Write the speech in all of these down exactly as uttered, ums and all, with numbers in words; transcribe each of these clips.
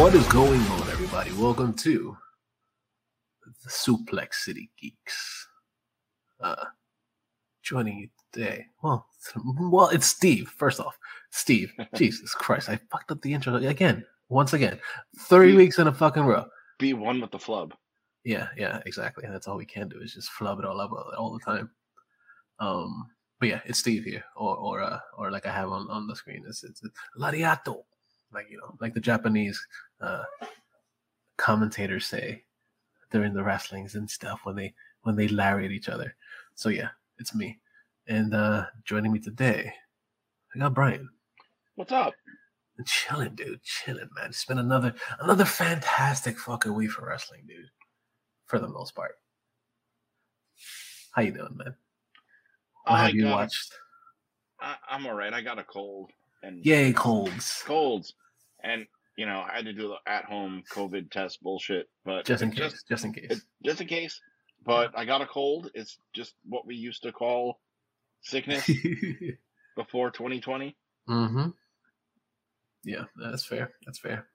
What is going on, everybody? Welcome to the Suplex City Geeks. Uh, joining you today. Well, well, it's Steve. First off, Steve. Jesus Christ, I fucked up the intro again. Once again, thirty be, weeks in a fucking row. Be one with the flub. Yeah, yeah, exactly. That's all we can do is just flub it all up all the time. Um, but yeah, it's Steve here, or or uh, or like I have on, on the screen. It's it's, it's Lariato, like you know, like the Japanese uh, commentators say during the wrestlings and stuff when they when they lariat each other. So yeah, it's me, and uh, joining me today, I got Brian. What's up? Chilling, dude. Chilling, man. It's been another another fantastic fucking week for wrestling, dude. For the most part. How you doing, man? What I have you got watched? A, I, I'm all right. I got a cold. And Yay, colds. Colds. And, you know, I had to do the at-home COVID test bullshit. But Just in case. Just, just in case. It, just in case. But I got a cold. It's just what we used to call sickness before twenty twenty. Mm-hmm. Yeah, that's fair. That's fair.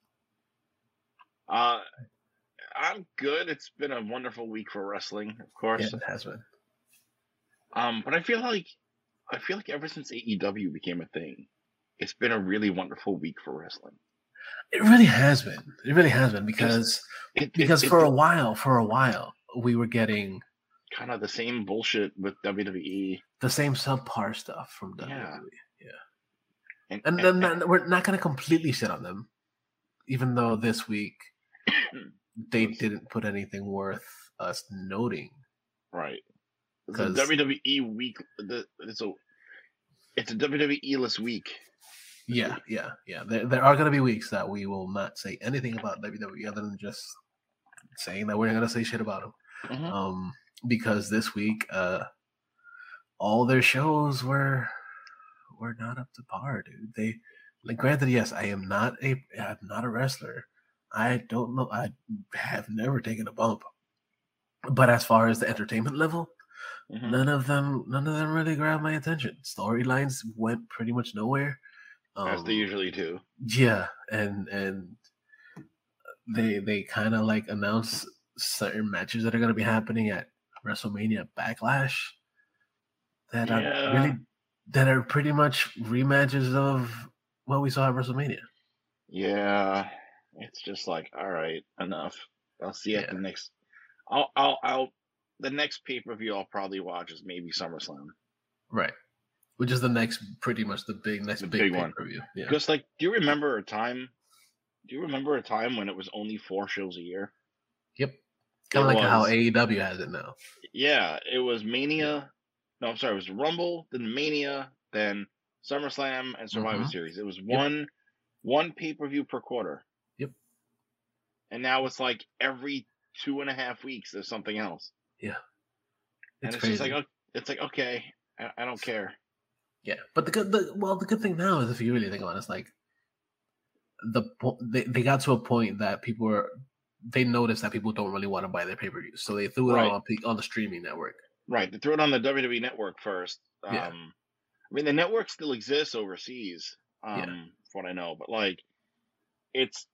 Uh, I'm good. It's been a wonderful week for wrestling, of course. Yeah, it has been. Um, but I feel like I feel like ever since A E W became a thing, it's been a really wonderful week for wrestling. It really has been. It really has been because it, because it, for it, a while, for a while, we were getting kind of the same bullshit with W W E, the same subpar stuff from W W E. Yeah, yeah. And, and, and, and, and not, we're not going to completely shit on them, even though this week they didn't put anything worth us noting. Right. It's a W W E week. It's a it's a W W E-less week. Yeah, yeah, yeah. There, there are going to be weeks that we will not say anything about W W E other than just saying that we're going to say shit about them. Mm-hmm. Um, because this week, uh, all their shows were were not up to par, dude. They, like, granted, yes, I am not a I'm not a wrestler. I don't know. I have never taken a bump. But as far as the entertainment level, mm-hmm. none of them, none of them really grabbed my attention. Storylines went pretty much nowhere, um, as they usually do. Yeah, and and they they kind of like announce certain matches that are going to be happening at WrestleMania Backlash that yeah. are really that are pretty much rematches of what we saw at WrestleMania. Yeah, it's just like, all right, enough. I'll see you yeah. at the next. I'll, I'll, I'll. The next pay per view I'll probably watch is maybe SummerSlam. Right, which is the next, pretty much the big next the big, big pay one. per view. Yeah. Because like, do you remember a time? Do you remember a time when it was only four shows a year? Yep. Kind of like was, how A E W has it now. Yeah, it was Mania. No, I'm sorry. It was Rumble, then Mania, then SummerSlam, and Survivor mm-hmm. Series. It was one yep. one pay per view per quarter. Yep. And now it's like every two and a half weeks there's something else. Yeah. It's and it's crazy. just like it's like okay, I, I don't care. Yeah, but the good, the, well, the good thing now is if you really think about it, it's like the they they got to a point that people were they noticed that people don't really want to buy their pay per views, so they threw it right. on on the streaming network. Right, they threw it on the W W E network first. Um, yeah. I mean, the network still exists overseas, um, yeah. from what I know, but like, it's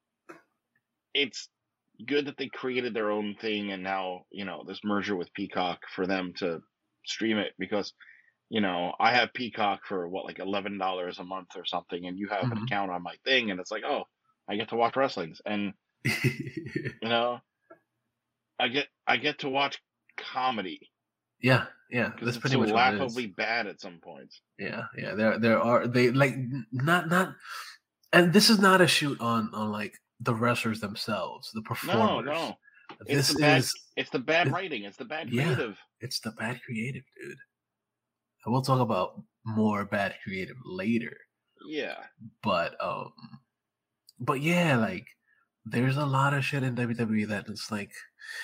it's good that they created their own thing, and now you know this merger with Peacock for them to stream it because. You know, I have Peacock for what, like eleven dollars a month or something, and you have mm-hmm. an account on my thing, and it's like, oh, I get to watch wrestlings, and you know, I get I get to watch comedy. Yeah, yeah, that's pretty so much laughably bad at some points. Yeah, yeah, there there are they like not not, and this is not a shoot on on like the wrestlers themselves, the performers. No, no, this it's the bad, is it's the bad it, writing, it's the bad creative. Yeah, it's the bad creative, dude. And we'll talk about more bad creative later. Yeah. But um but yeah, like there's a lot of shit in W W E that it's like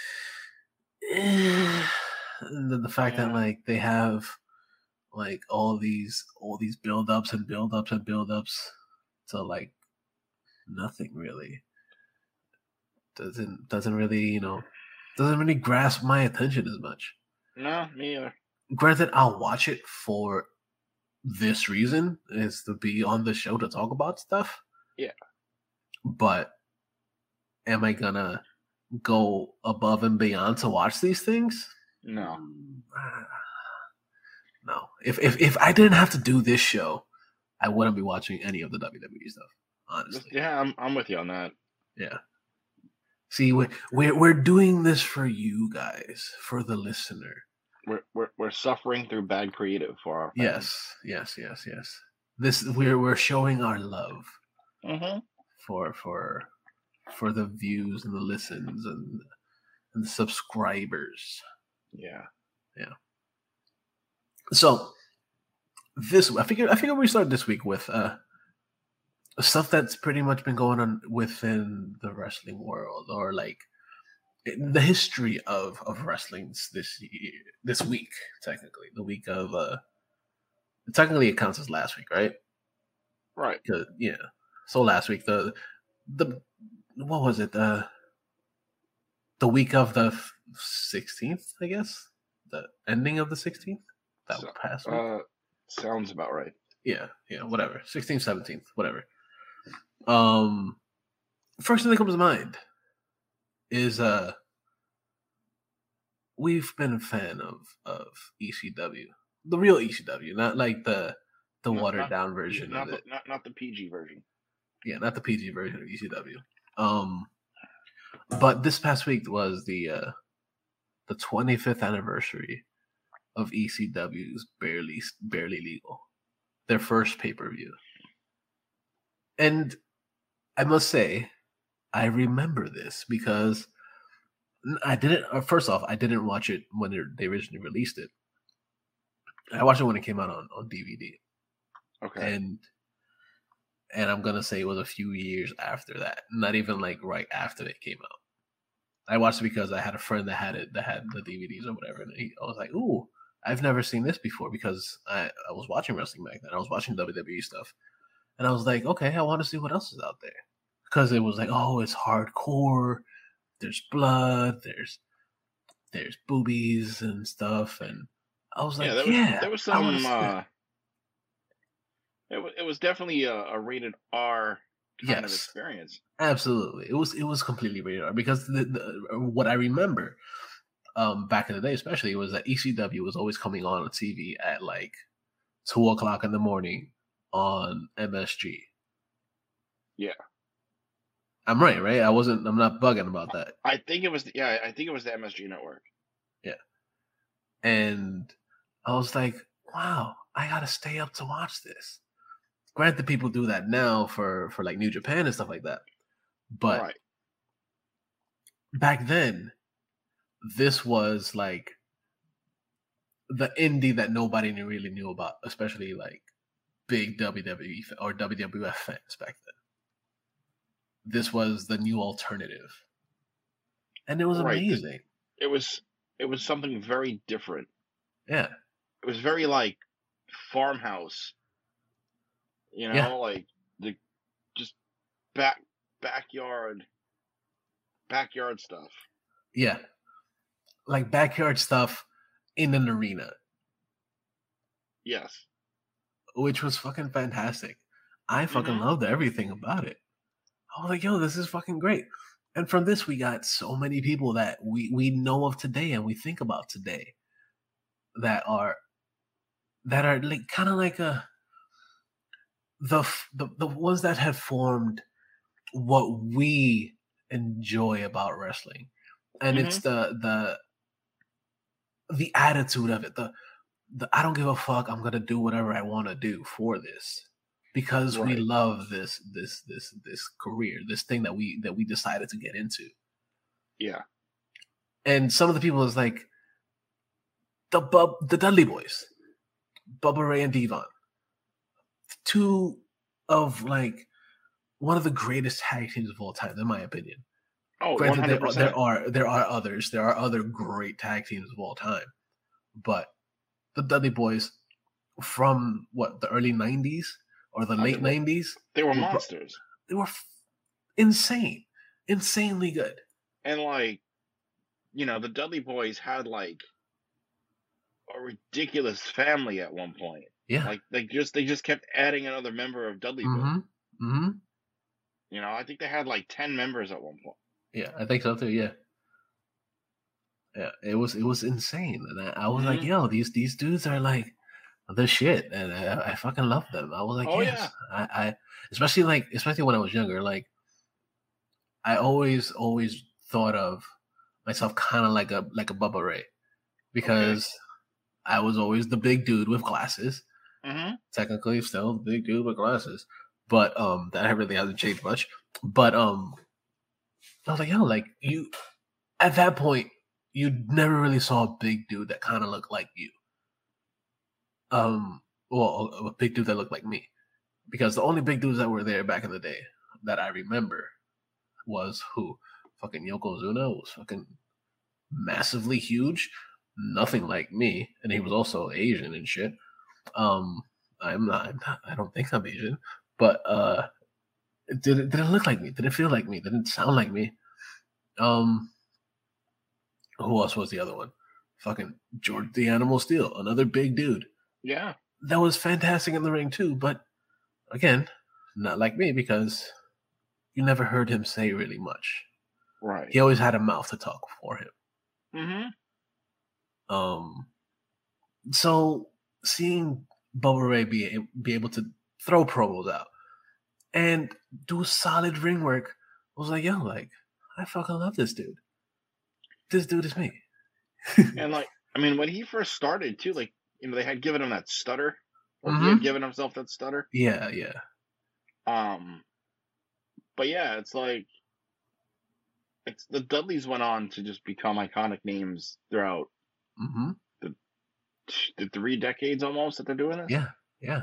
eh, the, the fact yeah. that like they have like all these all these build ups and build ups and build ups to like nothing really. Doesn't doesn't really, you know, doesn't really grasp my attention as much. No, me either. Granted, I'll watch it for this reason, is to be on the show to talk about stuff. Yeah. but am I gonna go above and beyond to watch these things? No. Uh, no. If if if I didn't have to do this show, I wouldn't be watching any of the W W E stuff. Honestly. Yeah, I'm I'm with you on that. Yeah. See, we're, we're we're doing this for you guys, for the listener. We're we're we're suffering through bad creative for our fans. Yes, yes, yes, yes. This we're we're showing our love mm-hmm. for for for the views and the listens and and the subscribers. Yeah, yeah. So this I figured I figured we start this week with uh stuff that's pretty much been going on within the wrestling world, or like the history of of wrestling this year, this week, technically the week of uh technically it counts as last week, right? Right. Yeah. So last week, the the what was it? The the week of the sixteenth, I guess. The ending of the sixteenth. That so, past week. Uh, sounds about right. Yeah, yeah, whatever. Sixteenth, seventeenth, whatever. Um, first thing that comes to mind is uh, we've been a fan of of E C W, the real E C W, not like the the not, watered not, down version not of the, it. Not not the P G version. Yeah, not the P G version of E C W. Um, but this past week was the uh, the twenty-fifth anniversary of E C W's Barely Barely Legal, their first pay per view, and I must say, I remember this because I didn't. First off, I didn't watch it when they originally released it. I watched it when it came out on, on D V D. Okay. And and I'm gonna say it was a few years after that, not even like right after it came out. I watched it because I had a friend that had it, that had the D V Ds or whatever, and he, I was like, "Ooh, I've never seen this before," because I, I was watching wrestling back then. I was watching W W E stuff, and I was like, "Okay, I want to see what else is out there," because it was like, "Oh, it's hardcore. There's blood. There's there's boobies and stuff," and I was like, "Yeah, there was, yeah, there was some." Uh, it was it was definitely a, a rated R kind yes, of experience. Absolutely, it was it was completely rated R because the, the, what I remember um, back in the day, especially, was that E C W was always coming on on T V at like two o'clock in the morning on M S G. Yeah. I'm right, right? I wasn't. I'm not bugging about that. I think it was. The, yeah, I think it was the M S G network. Yeah, and I was like, "Wow, I gotta stay up to watch this." Granted, people do that now for for like New Japan and stuff like that, but right. back then, this was like the indie that nobody really knew about, especially like big W W E or W W F fans back then. This was the new alternative, and it was right. amazing. It was it was something very different. Yeah, it was very like Farmhouse, you know, yeah. like the just back backyard backyard stuff. Yeah, like backyard stuff in an arena. Yes, which was fucking fantastic. I fucking mm-hmm. loved everything about it. I was like, yo, this is fucking great. And from this, we got so many people that we, we know of today and we think about today that are that are like kind of like a the, the the ones that have formed what we enjoy about wrestling, and mm-hmm. it's the the the attitude of it. The the I don't give a fuck. I'm gonna do whatever I want to do for this. Because right. we love this, this, this, this career, this thing that we that we decided to get into. Yeah, and some of the people is like the Bub, the Dudley Boys, Bubba Ray and Devon, two of like one of the greatest tag teams of all time, in my opinion. Oh, granted, there, there are there are others, there are other great tag teams of all time, but the Dudley Boys from what the early nineties. Or the late nineties. They were monsters. They were f- insane. Insanely good. And like, you know, the Dudley Boys had like a ridiculous family at one point. Yeah. Like they just they just kept adding another member of Dudley mm-hmm. Boy. Mm-hmm. You know, I think they had like ten members at one point. Yeah, I think so too. Yeah, yeah. It was it was insane, and I, I was like, Hmm. yo, these these dudes are like the shit, and I, I fucking love them. I was like, Oh yeah. yes, I, I especially like especially when I was younger, like I always always thought of myself kind of like a like a Bubba Ray Okay. because I was always the big dude with glasses. Hmm. Technically, still the big dude with glasses, but um, that really hasn't changed much. But um, I was like, yo, like you at that point, you never really saw a big dude that kind of looked like you. Um, well, a, a big dude that looked like me, because the only big dudes that were there back in the day that I remember was who, fucking Yokozuna was fucking massively huge, nothing like me, and he was also Asian and shit. Um, I'm not, I'm not I don't think I'm Asian, but uh, did it did it look like me? Did it feel like me? Did it sound like me? Um, who else was the other one? Fucking George the Animal Steel, another big dude. Yeah. That was fantastic in the ring too, but again, not like me because you never heard him say really much. Right. He always had a mouth to talk for him. Hmm. Um, so seeing Bubba Ray be be able to throw promos out and do solid ring work was like, yo, like I fucking love this dude. This dude is me. And like, I mean, when he first started too, like, you know, they had given him that stutter, or he had Mm-hmm. given himself that stutter. Yeah, yeah. Um, but yeah, it's like it's the Dudleys went on to just become iconic names throughout Mm-hmm. the the three decades almost that they're doing this. Yeah, yeah.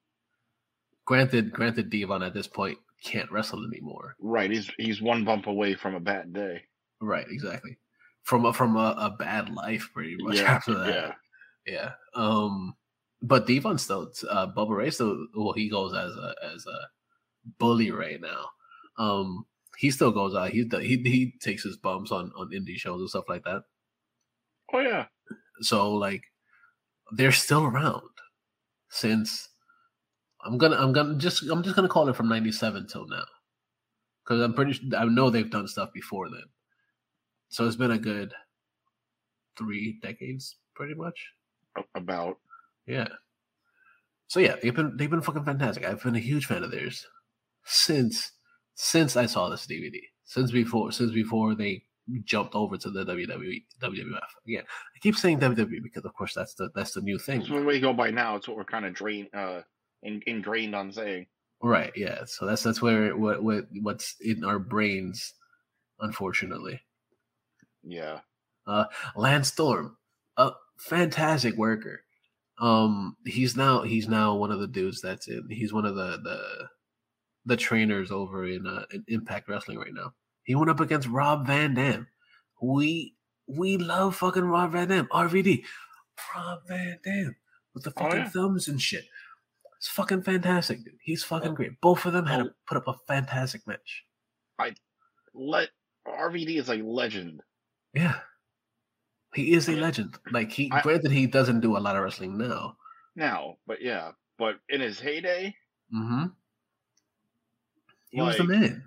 Granted, granted, Devon at this point can't wrestle anymore. Right, he's he's one bump away from a bad day. Right, exactly. From a, from a, a bad life, pretty much Yeah, after that. yeah. Yeah. Um. But Devon still, uh, Bubba Ray still. Well, he goes as a as a bully right now. Um. He still goes out. He he he takes his bumps on on indie shows and stuff like that. Oh yeah. So like, they're still around since. I'm gonna I'm gonna just I'm just gonna call it from ninety-seven till now, because I'm pretty sure I know they've done stuff before then. So it's been a good three decades, pretty much. About. Yeah. So yeah, they've been they've been fucking fantastic. I've been a huge fan of theirs since since I saw this D V D. Since before since before they jumped over to the W W E W W F. Again, I keep saying W W E because of course that's the that's the new thing. So when we go by now, it's what we're kind of drained, uh, in, ingrained on saying. Right. Yeah. So that's that's where what what what's in our brains, unfortunately. Yeah. Uh, Lance Storm, a fantastic worker. Um, he's now he's now one of the dudes that's in. He's one of the the the trainers over in, uh, in Impact Wrestling right now. He went up against Rob Van Dam. We we love fucking Rob Van Dam. R V D, Rob Van Dam with the fucking Oh, yeah. thumbs and shit. It's fucking fantastic, dude. He's fucking oh, great. Both of them had oh, to put up a fantastic match. I let R V D is like legend. Yeah. He is a legend. Like he, I, granted, he doesn't do a lot of wrestling now. Now, but yeah, but in his heyday, mm-hmm. he like, was the man.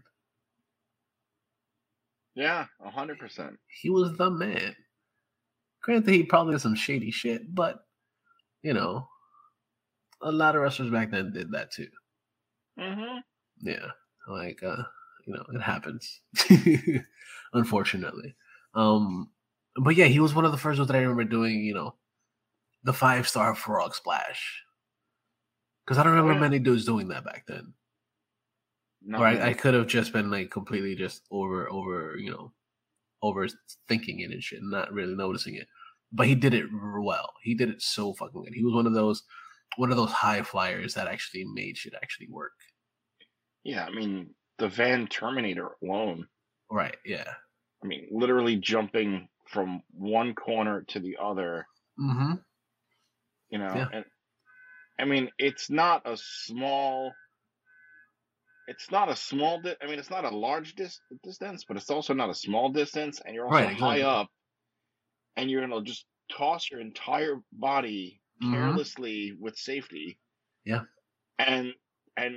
Yeah, a hundred percent. He was the man. Granted, he probably did some shady shit, but you know, a lot of wrestlers back then did that too. Mm-hmm. Yeah, like uh, you know, it happens. Unfortunately. Um. But yeah, he was one of the first ones that I remember doing, you know, the five star frog splash. Because I don't remember oh, yeah. many dudes doing that back then. No, or I, I could have just been like completely just over, over, you know, overthinking it and shit, and not really noticing it. But he did it well. He did it so fucking good. He was one of those, one of those high flyers that actually made shit actually work. Yeah, I mean, the Van Terminator alone. Right. Yeah. I mean, literally jumping from one corner to the other. Mm-hmm. You know, yeah. and I mean, it's not a small. It's not a small. Di- I mean, it's not a large dis- distance, but it's also not a small distance, and you're also right, exactly. high up, and you're gonna just toss your entire body carelessly mm-hmm. with safety. Yeah. And and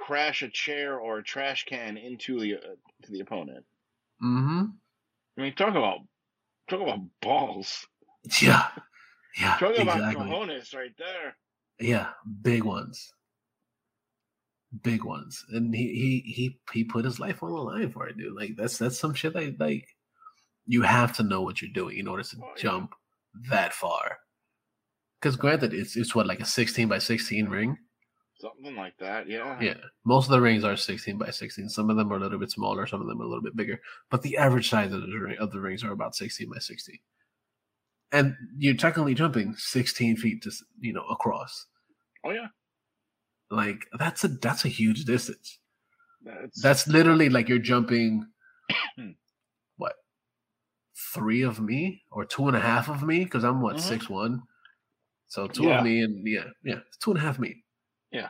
crash a chair or a trash can into the uh, to the opponent. Mm-hmm. I mean, talk about talk about balls. Yeah. Yeah. Talk about Exactly. cojones right there. Yeah. Big ones. Big ones. And he he he he put his life on the line for it, dude. Like that's that's some shit that like you have to know what you're doing in order to Oh, yeah. jump that far. Because granted, it's it's what like a sixteen by sixteen ring. Something like that, yeah. Yeah, most of the rings are sixteen by sixteen. Some of them are a little bit smaller, some of them are a little bit bigger. But the average size of the, ring, of the rings are about sixteen by sixteen. And you're technically jumping sixteen feet to you know across. Oh yeah, like that's a that's a huge distance. That's, that's literally like you're jumping. what? Three of me or two and a half of me? Because I'm what Mhm. six one. So two Yeah. of me and yeah, yeah, two and a half me. Yeah.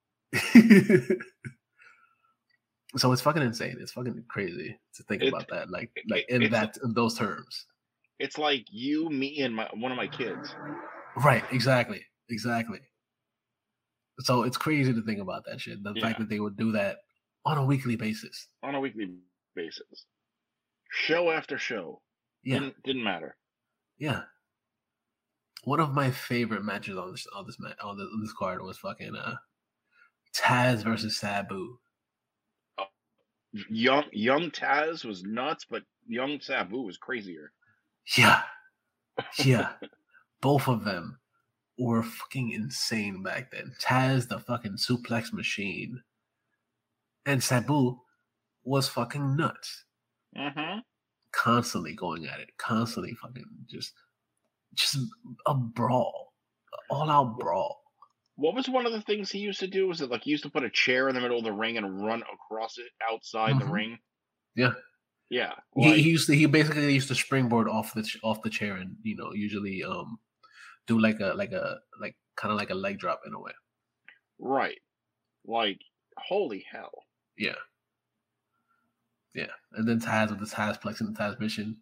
So it's fucking insane. It's fucking crazy to think It- about that. Like, it- like in it's- that in those terms. It's like you, me, and my one of my kids. Right. Exactly. Exactly. So it's crazy to think about that shit. The Yeah. fact that they would do that on a weekly basis. On a weekly basis, show after show. Yeah. Didn't didn't matter. Yeah. One of my favorite matches on this on this ma- on, the, on this card was fucking uh, Taz versus Sabu. Young young Taz was nuts, but young Sabu was crazier. Yeah, yeah. Both of them were fucking insane back then. Taz, the fucking suplex machine, and Sabu was fucking nuts. Mm-hmm. Constantly going at it, constantly fucking just, just a brawl, all out brawl. What was one of the things he used to do? Was it like he used to put a chair in the middle of the ring and run across it outside the Mhm. ring? Yeah. Yeah. He, like- he used to he basically used to springboard off the ch- off the chair and you know usually um do like a like a like kind of like a leg drop in a way. right. Like, holy hell. Yeah. Yeah. And then Taz with the Tazplex and the Taz mission.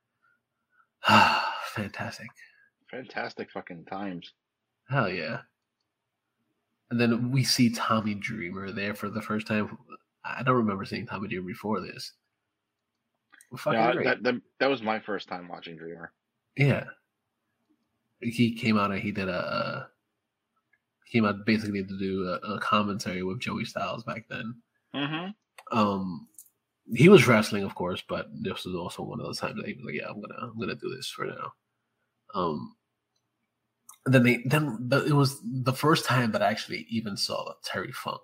Fantastic. Fantastic fucking times. Hell yeah. And then we see Tommy Dreamer there for the first time. I don't remember seeing Tommy Dreamer before this. Fucking Yeah, great. that, that that was my first time watching Dreamer. Yeah. He came out and he did a uh, came out basically to do a, a commentary with Joey Styles back then. Mm-hmm. Um, he was wrestling, of course, but this was also one of those times that he was like, "Yeah, I'm gonna, I'm gonna do this for now." Um, and then they, then the, it was the first time that I actually even saw Terry Funk.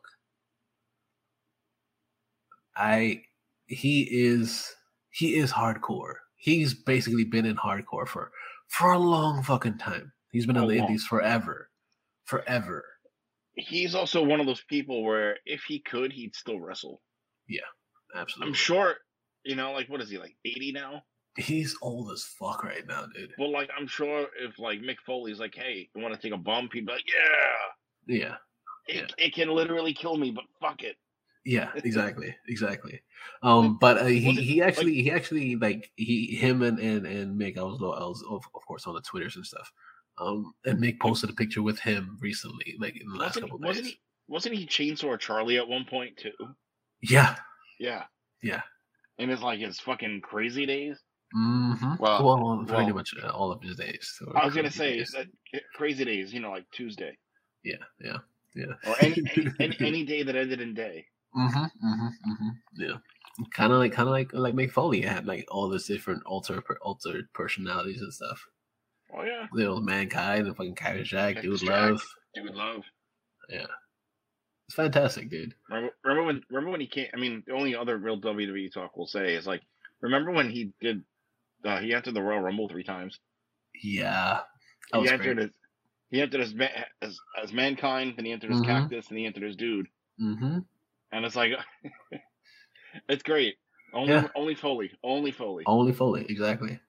I, he is, he is hardcore. He's basically been in hardcore for for a long fucking time. He's been A in the long- indies forever, forever. He's also one of those people where if he could, he'd still wrestle. Absolutely. I'm sure, you know, like, what is he, like eighty now? He's old as fuck right now, dude. Well, like, I'm sure if, like, Mick Foley's like, hey, you want to take a bump? He'd be like, yeah. Yeah. It, Yeah. it can literally kill me, but fuck it. Yeah, exactly, exactly. Um, but uh, he Was it- he actually he actually like he him and and and Mick. I was I was of, of course on the Twitters and stuff. Um, and Mick posted a picture with him recently, like in the last Wasn't, couple of wasn't days. he? Wasn't he Chainsaw Charlie at one point too? Yeah, Yeah. yeah. In his like his fucking crazy days. Mm-hmm. Well- Well, pretty well- much uh, all of his days. So I was gonna crazy say days. that crazy days, you know, like Tuesday Yeah, yeah, yeah. or any any, any, any day that ended in day. Mm-hmm, mm-hmm, mm-hmm. Yeah, kind of like, kind of like, like Mick Foley had like all this different alter, altered personalities and stuff. Oh yeah, You know, Mankind and fucking Cactus Jack, Cactus Dude Jack. Love. dude, love. Yeah, it's fantastic, dude. Remember, remember when? Remember when he came? I mean, the only other real W W E talk we'll say is like, remember when he did? Uh, he entered the Royal Rumble three times. Yeah, that He was entered great. as he entered as, ma- as as Mankind, then he entered as Mhm. Cactus, and he entered as Dude. Mm-hmm. And it's like, it's great. Only Yeah. only Foley, only Foley. Only Foley, exactly.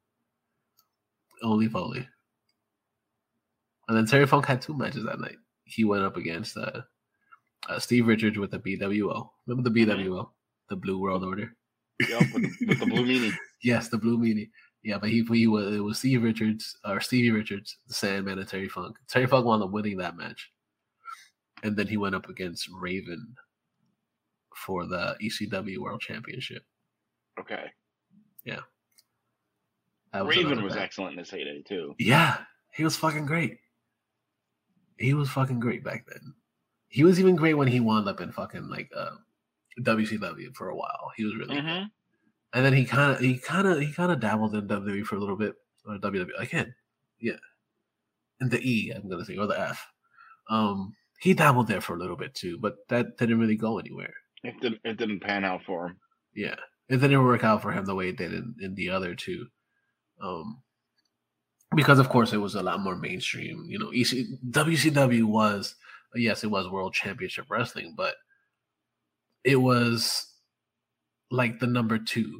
Only Foley. And then Terry Funk had two matches that night. He went up against uh, uh, Steve Richards with the B W O. Remember the B W O, the Blue World Order. Yup, with, the, with the blue meanie. Yes, the Blue Meanie. Yeah, but he, he was it was Steve Richards or Stevie Richards, the Sandman, and Terry Funk. Terry Funk wound up winning that match, and then he went up against Raven for the E C W World Championship. Okay. Yeah. That was Raven another was match. excellent in his heyday too. Yeah, he was fucking great. He was fucking great back then. He was even great when he wound up in fucking like uh, W C W for a while. He was really Mm-hmm. good. And then he kind of, he kind of, he kind of dabbled in W W E for a little bit, or W W E again, yeah, in the E, I'm gonna say, or the F. Um, he dabbled there for a little bit too, but that didn't really go anywhere. It didn't. It didn't pan out for him. Yeah, it didn't work out for him the way it did in, in the other two. Um, because of course it was a lot more mainstream. You know, E C, W C W was, yes, it was World Championship Wrestling, but it was like the number two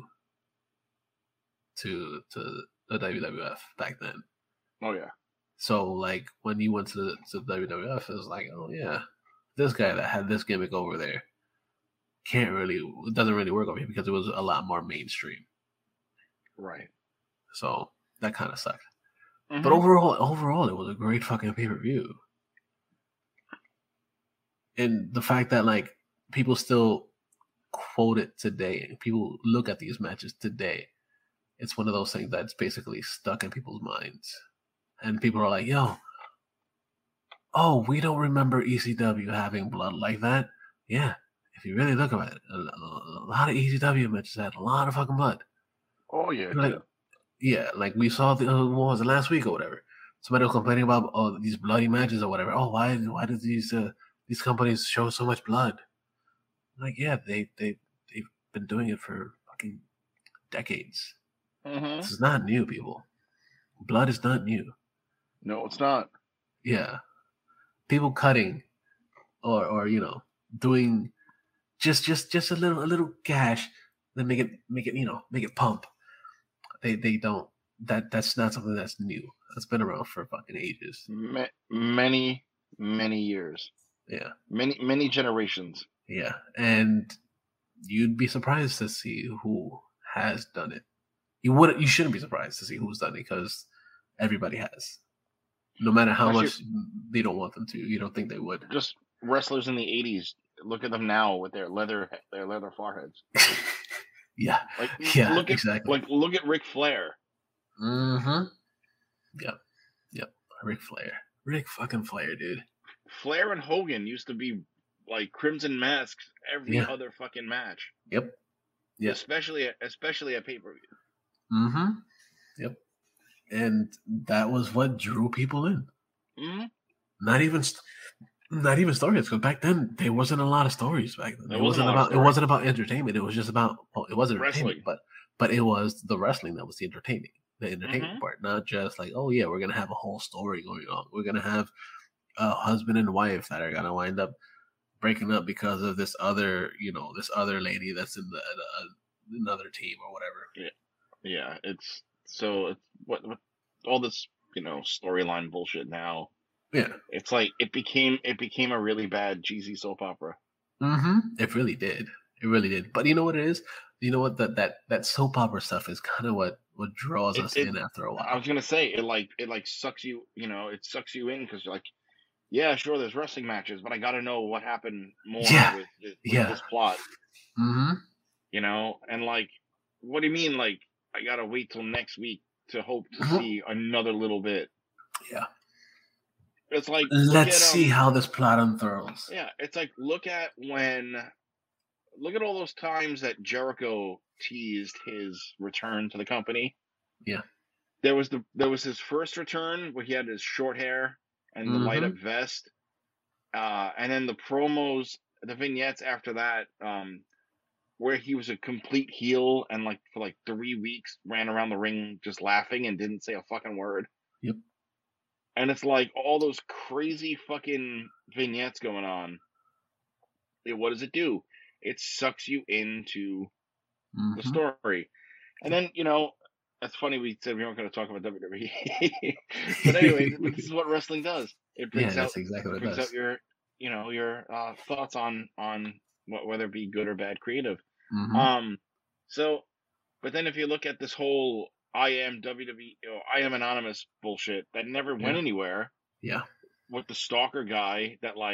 to to the W W F back then. Oh yeah. So like when you went to the to W W F, it was like, oh yeah, this guy that had this gimmick over there can't really, it doesn't really work over here because it was a lot more mainstream. Right. So that kind of sucked. Mm-hmm. But overall, overall, it was a great fucking pay per view. And the fact that like people still quote it today and people look at these matches today, it's one of those things that's basically stuck in people's minds. And people are like, yo, oh, we don't remember E C W having blood like that. Yeah, if you really look at it, a, a lot of E C W matches had a lot of fucking blood. Oh yeah. Like, yeah, like we saw the uh, what was it last week or whatever. Somebody was complaining about oh these bloody matches or whatever. Oh, why why did these uh, these companies show so much blood? Like, yeah, they they they've been doing it for fucking decades. Mm-hmm. This is not new, people. Blood is not new. No, it's not. Yeah, people cutting or or you know doing just just just a little a little gash, then make it make it you know make it pump. They they don't that that's not something that's new. That's been around for fucking ages. Ma- many many years. Yeah, many many generations. Yeah, and you'd be surprised to see who has done it. You would you shouldn't be surprised to see who's done it because everybody has. No matter how Especially, much they don't want them to, you don't think they would. Just wrestlers in the eighties. Look at them now with their leather their leather foreheads. Yeah, like yeah, look at, exactly. Like look at Ric Flair. Mm-hmm. Yep, yep. Ric Flair, Ric fucking Flair, dude. Flair and Hogan used to be like Crimson Masks every Yeah. other fucking match. Yep. Yeah. Especially especially at pay per view. Mm-hmm. Yep. And that was what drew people in. Mm-hmm. Not even, not even stories. Because back then there wasn't a lot of stories. Back then There it wasn't wasn't a lot about. of It stories. wasn't about entertainment. It was just about. Well, it wasn't entertainment, Wrestling. but but it was the wrestling that was the entertaining, the entertainment Mhm. part. Not just like, oh yeah, we're gonna have a whole story going on. We're gonna have a husband and wife that are gonna wind up breaking up because of this other, you know, this other lady that's in the uh, another team or whatever. Yeah, it's so it's what, what all this you know storyline bullshit now. Yeah. It's like it became it became a really bad cheesy soap opera. Mm-hmm. It really did. It really did. But you know what it is? You know what that that that soap opera stuff is kind of what what draws It- us it- in after a while. I was gonna say it like it like sucks you you know it sucks you in because you're like, yeah, sure, there's wrestling matches, but I got to know what happened more Yeah. with, with, with Yeah. this plot, Mm-hmm. you know, and like, what do you mean? Like, I gotta wait till next week to hope to Mhm. see another little bit. Yeah. It's like look Let's at, see um, how this plot unfurls. Yeah, it's like look at when, look at all those times that Jericho teased his return to the company. Yeah. There was the there was his first return where he had his short hair and the light up vest, uh, and then the promos, the vignettes after that, um, where he was a complete heel and like for like three weeks ran around the ring just laughing and didn't say a fucking word. Yep. And it's like all those crazy fucking vignettes going on. It, what does it do? It sucks you into the Mhm. story. And then, you know, it's funny we said we weren't going to talk about W W E. But anyway, but this is what wrestling does. It Yeah, brings out that's exactly it what it brings does. out your, you know, your uh, thoughts on on what, whether it be good or bad creative. Mhm. Um, so, but then if you look at this whole I am W W E, or I am anonymous bullshit that never went Yeah. anywhere Yeah. with the stalker guy that like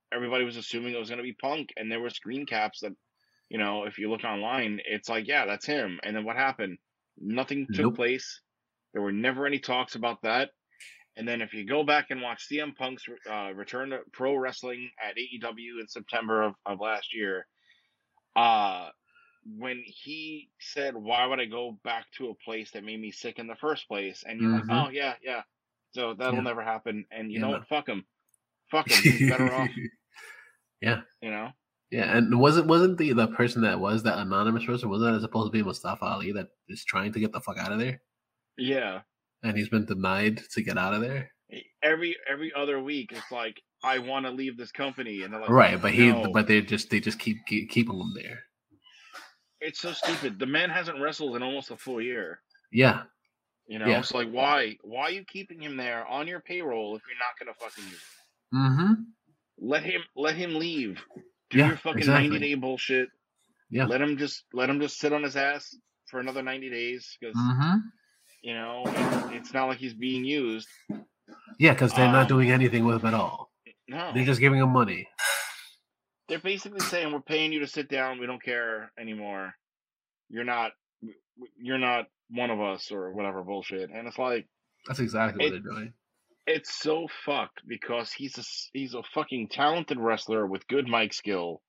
everybody was assuming it was going to be Punk, and there were screen caps that, you know, if you look online, it's like, yeah, that's him. And then what happened? Nothing took Nope. place. There were never any talks about that. And then if you go back and watch C M Punk's uh, return to pro wrestling at A E W in September of, of last year, uh, when he said, "Why would I go back to a place that made me sick in the first place?" And you're Mm-hmm. like, "Oh yeah, yeah, so that'll Yeah. never happen." And you Yeah, know no. what? Fuck him. Fuck him. He's better off. Yeah. You know. Yeah, and wasn't wasn't the the person that was that anonymous person, wasn't that supposed to be Mustafa Ali that is trying to get the fuck out of there? Yeah. And he's been denied to get out of there. Every every other week, it's like, I want to leave this company, and they're like, right, but he, no. but they just they just keep, keep keeping him there. It's so stupid. The man hasn't wrestled in almost a full year. Yeah, you know. Yeah. So like, why why are you keeping him there on your payroll if you're not gonna fucking use him? Mm-hmm. Let him let him leave. Do Yeah, your fucking exactly. ninety day bullshit. Yeah. Let him just let him just sit on his ass for another ninety days because Mm-hmm. you know it's, it's not like he's being used. Yeah, because they're not Um, doing anything with him at all. No, They're just giving him money. they're basically saying, we're paying you to sit down. We don't care anymore. You're not you're not one of us or whatever bullshit. And it's like, That's exactly what It- they're doing. it's so fucked because he's a he's a fucking talented wrestler with good mic skill.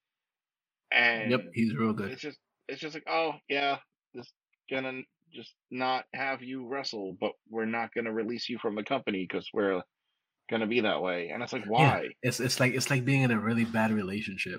And Yep, he's real good. it's just it's just like, oh yeah, just gonna just not have you wrestle, but we're not gonna release you from the company because we're gonna be that way. And it's like, why? Yeah, it's it's like it's like being in a really bad relationship,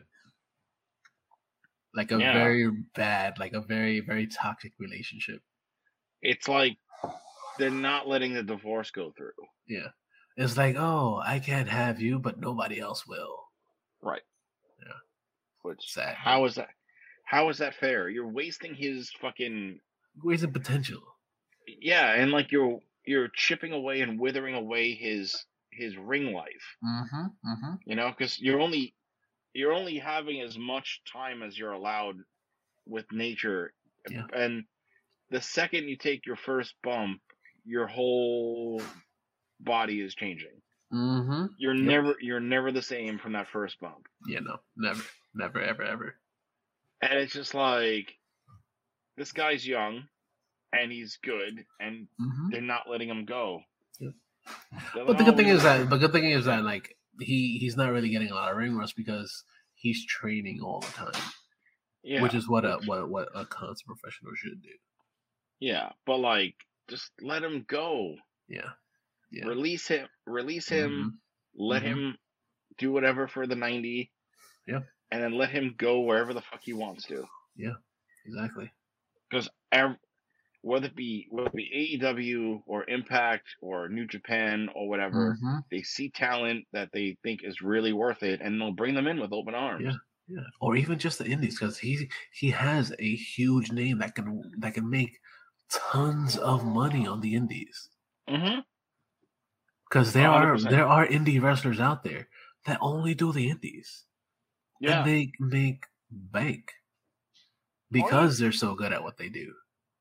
like a Yeah. very bad, like a very very toxic relationship. It's like they're not letting the divorce go through. Yeah, it's like, oh, I can't have you, but nobody else will. Right. Yeah. Which Sad. how is that how is that fair? You're wasting his fucking Wasting potential. yeah, and like you're you're chipping away and withering away his his ring life. Mm-hmm. Mm-hmm. You know, because you're only you're only having as much time as you're allowed with nature. Yeah. And the second you take your first bump, your whole body is changing. Mm-hmm. You're Yep. never you're never the same from that first bump. Yeah, no, never, never, ever, ever. And it's just like, this guy's young and he's good, and Mm-hmm. they're not letting him go. Yeah. They're But like, the "Oh, good thing we- is that, the good thing is that, like, he he's not really getting a lot of ring rust because he's training all the time, yeah, which is what a what what a constant professional should do. yeah, but like, just let him go. Yeah, yeah. Release him. Release him. Mhm. Let Mhm. him do whatever for the ninety. Yeah. And then let him go wherever the fuck he wants to. Exactly. Because whether it be whether it be A E W or Impact or New Japan or whatever, Mhm. they see talent that they think is really worth it, and they'll bring them in with open arms. Yeah. Yeah, or even just the indies, because he he has a huge name that can that can make tons of money on the indies. Mm-hmm. Because there one hundred are percent. there are indie wrestlers out there that only do the indies, Yeah. and they make bank because they're so good at what they do.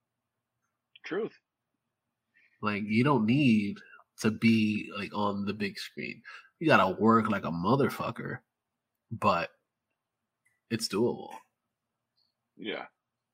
Truth. Like, you don't need to be like on the big screen. You gotta work like a motherfucker, but it's doable. Yeah.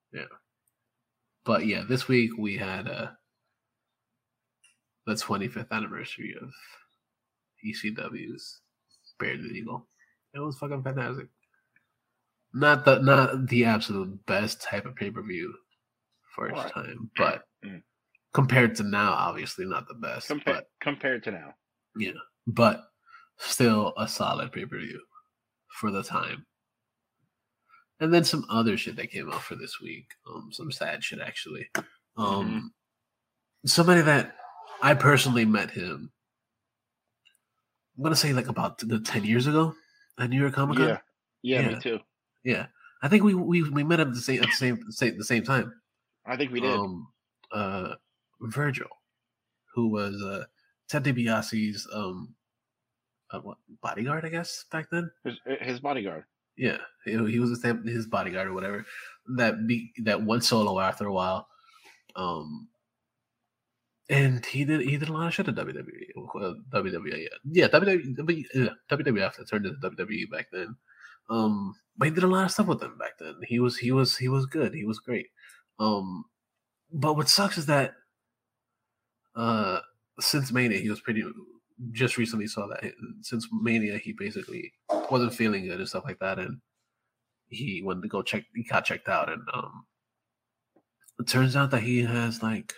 But yeah, this week we had uh, the twenty-fifth anniversary of E C W's Buried Legal. It was fucking fantastic. Not the not the absolute best type of pay per view for its Right. time, but Mm. compared to now, obviously not the best. Compa- but compared to now. yeah, but still a solid pay per view for the time. And then some other shit that came out for this week. Um, some sad shit actually. Um, somebody that I personally met him. I'm gonna say like about the ten years ago at New York Comic Con. Yeah. yeah. Yeah. Me too. Yeah, I think we we, we met at the same at the same same the same time. I think we did. Um, uh, Virgil, who was uh, Ted DiBiase's um, uh, what bodyguard, I guess back then. his, his bodyguard. Yeah, he, he was his, his bodyguard or whatever. That be that went solo after a while. Um, And he did he did a lot of shit at W W E. Well, W W E, yeah, yeah, W W E, yeah, W W F that turned into W W E back then. Um, but he did a lot of stuff with them back then. He was he was he was good. He was great. Um, but what sucks is that uh, since Mania, he was pretty. Just recently saw that since Mania, he basically wasn't feeling good and stuff like that, and he went to go check. He got checked out, and um, it turns out that he has like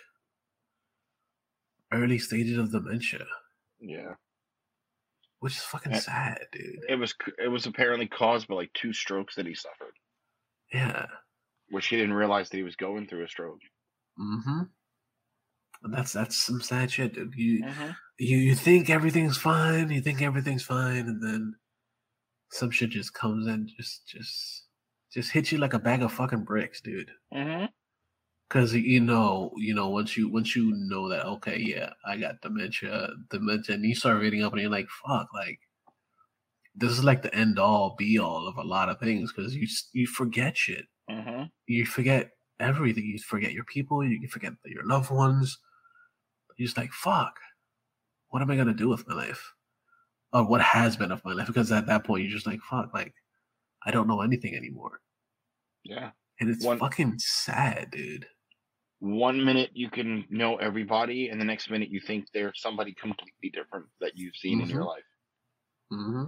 early stages of dementia. Yeah, which is fucking and sad, dude. It was it was apparently caused by like two strokes that he suffered. Yeah, which he didn't realize that he was going through a stroke. Mm-hmm. That's that's some sad shit, dude. You mm-hmm. you you think everything's fine, you think everything's fine, and then some shit just comes in, just just just hits you like a bag of fucking bricks, dude. Mm-hmm. Because you know, you know, once you once you know that, okay, yeah, I got dementia, dementia, and you start reading up, and you're like, fuck, like this is like the end all, be all of a lot of things, because you you forget shit, mm-hmm. you forget everything, you forget your people, you forget your loved ones. You're just like, fuck, what am I gonna do with my life? Or what has been of my life? Because at that point, you're just like, fuck, like I don't know anything anymore. Yeah, and it's one, fucking sad, dude. One minute you can know everybody, and the next minute you think they're somebody completely different that you've seen mm-hmm. in your life. Mm-hmm.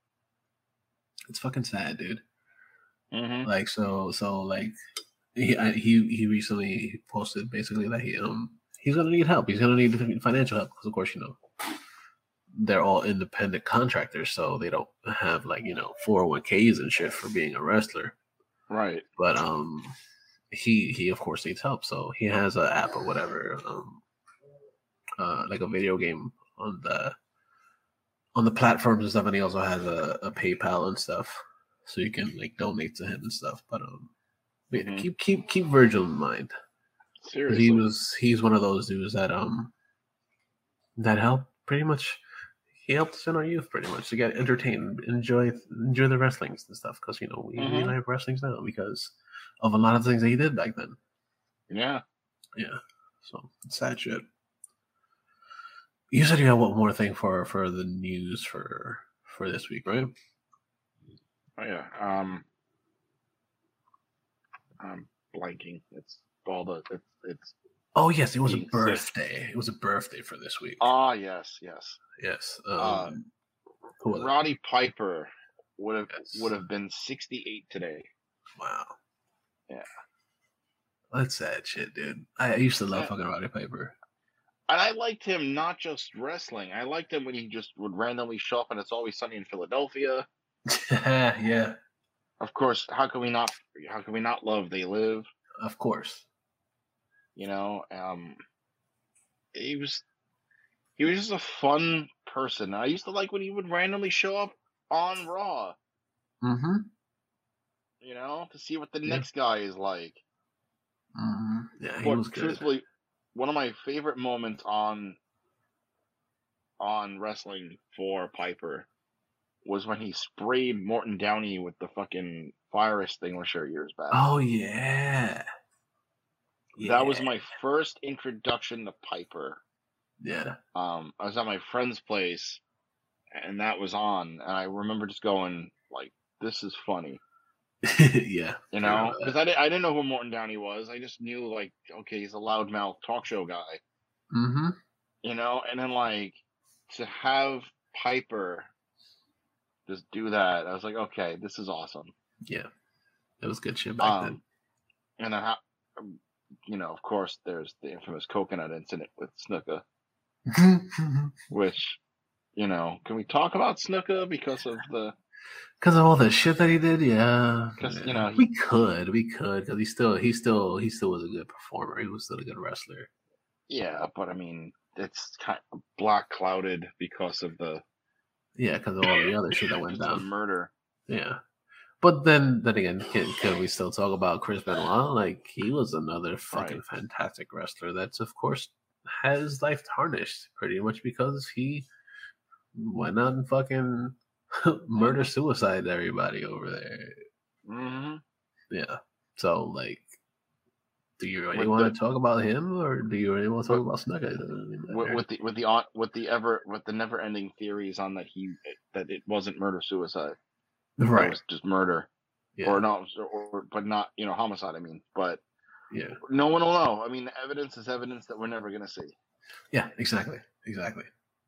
It's fucking sad, dude. Mm-hmm. Like so, so like he he he recently posted basically that he um. He's gonna need help. He's gonna need financial help because, of course, you know they're all independent contractors, so they don't have like you know four oh one k's and shit for being a wrestler. Right. But um, he he of course needs help, so he has an app or whatever, um, uh, like a video game on the on the platforms and stuff, and he also has a, a PayPal and stuff, so you can like donate to him and stuff. But um, yeah, mm-hmm. keep keep keep Virgil in mind. Seriously. He was he's one of those dudes that um that helped pretty much he helped us in our youth pretty much to get entertained, enjoy enjoy the wrestlings and stuff, because you know we, mm-hmm. we like wrestlings now because of a lot of things that he did back then. Yeah. Yeah. So it's sad shit. You said you had one more thing for for the news for for this week, right? Oh yeah. Um I'm blanking. It's all the it's it's oh yes, it was a birthday. Sick. It was a birthday for this week. Ah, yes, yes, yes. Um, uh, who was Roddy it? Piper would have yes. would have been sixty-eight today. Wow. Yeah. That's sad shit, dude. I used to love yeah. fucking Roddy Piper. And I liked him not just wrestling. I liked him when he just would randomly show up and It's Always Sunny in Philadelphia. Yeah. Of course, how can we not? How can we not love They Live? Of course. You know, um, he was he was just a fun person. I used to like when he would randomly show up on Raw. Mm-hmm. You know, to see what the yeah. next guy is like. Mm-hmm. Yeah, he but was good. Truthfully, one of my favorite moments on on wrestling for Piper was when he sprayed Morton Downey with the fucking fire extinguisher years back. Oh yeah. Yeah. That was my first introduction to Piper. Yeah. Um, I was at my friend's place, and that was on, and I remember just going like, "This is funny." Yeah. You know, because I, I didn't know who Morton Downey was. I just knew like, okay, he's a loudmouth talk show guy. Mm-hmm. You know, and then like to have Piper just do that, I was like, okay, this is awesome. Yeah, it was good shit back um, then. And then, you know, of course, there's the infamous coconut incident with Snuka, which, you know, can we talk about Snuka because of the because of all the shit that he did? Yeah, because yeah. you know he, we could, we could, because he still, he still, he still was a good performer. He was still a good wrestler. Yeah, but I mean, it's kind of black clouded because of the yeah, because of all the other shit that went down. The murder. Yeah. But then, then again, can, can we still talk about Chris Benoit? Like, he was another fucking right. fantastic wrestler that's, of course, had his life tarnished pretty much because he went out and fucking murder suicide everybody over there. Mm-hmm. Yeah. So, like, Do you really With want the to talk about him, or do you really want to talk with, about Snuka? It doesn't really with, matter. with the with the on with the ever with the never ending theories on that he that it wasn't murder suicide, that it Right. was just murder, Yeah. or no, or, or but not you know homicide. I mean, but Yeah. no one will know. I mean, the evidence is evidence that we're never gonna see. Yeah. Exactly. Exactly.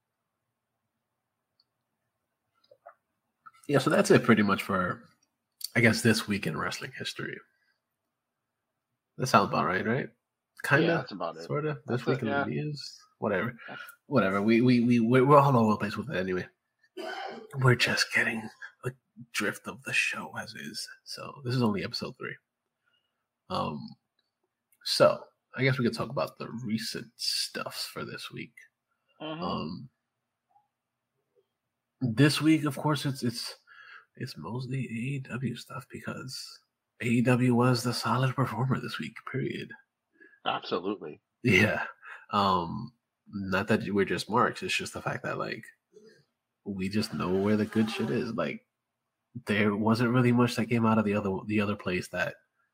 Yeah. So that's it, pretty much for, I guess, this week in wrestling history. That sounds about right, right? Kind of. Yeah, that's about it. Sort of. This That's week it, in yeah. the news. Whatever. Whatever. We we we we're we're all over the place with it anyway. We're just getting a drift of the show as is. So this is only episode three. Um. So I guess we could talk about the recent stuffs for this week. Mhm. Um. This week, of course, it's it's it's mostly A E W stuff because A E W was the solid performer this week. Period. Absolutely. Yeah. Um. Not that we're just marks. It's just the fact that like we just know where the good shit is. Like there wasn't really much that came out of the other the other place that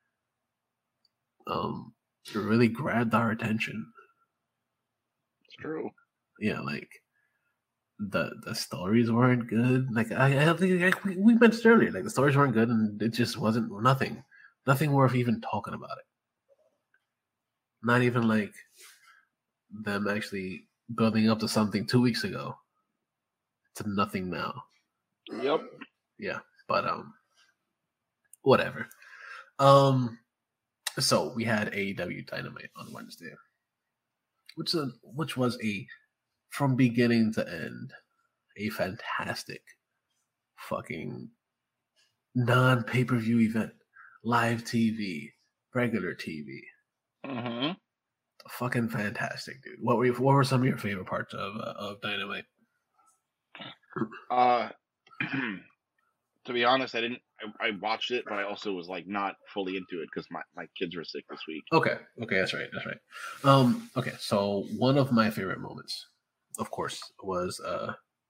um really grabbed our attention. It's true. Yeah, like the the stories weren't good. Like I, I think like we, we mentioned earlier, like the stories weren't good, and it just wasn't nothing, nothing worth even talking about it. Not even like them actually building up to something two weeks ago to nothing now. Yep. Yeah, but um, whatever. Um, so we had A E W Dynamite on Wednesday, which is a, which was a from beginning to end a fantastic fucking non pay per view event, live T V, regular T V. Mm-hmm. Fucking fantastic, dude. What were what were some of your favorite parts of uh, of Dynamite? Uh, to be honest, I didn't. I, I watched it, but I also was like not fully into it because my, my kids were sick this week. Okay, okay, that's right, that's right. Um, okay, so one of my favorite moments, of course, was uh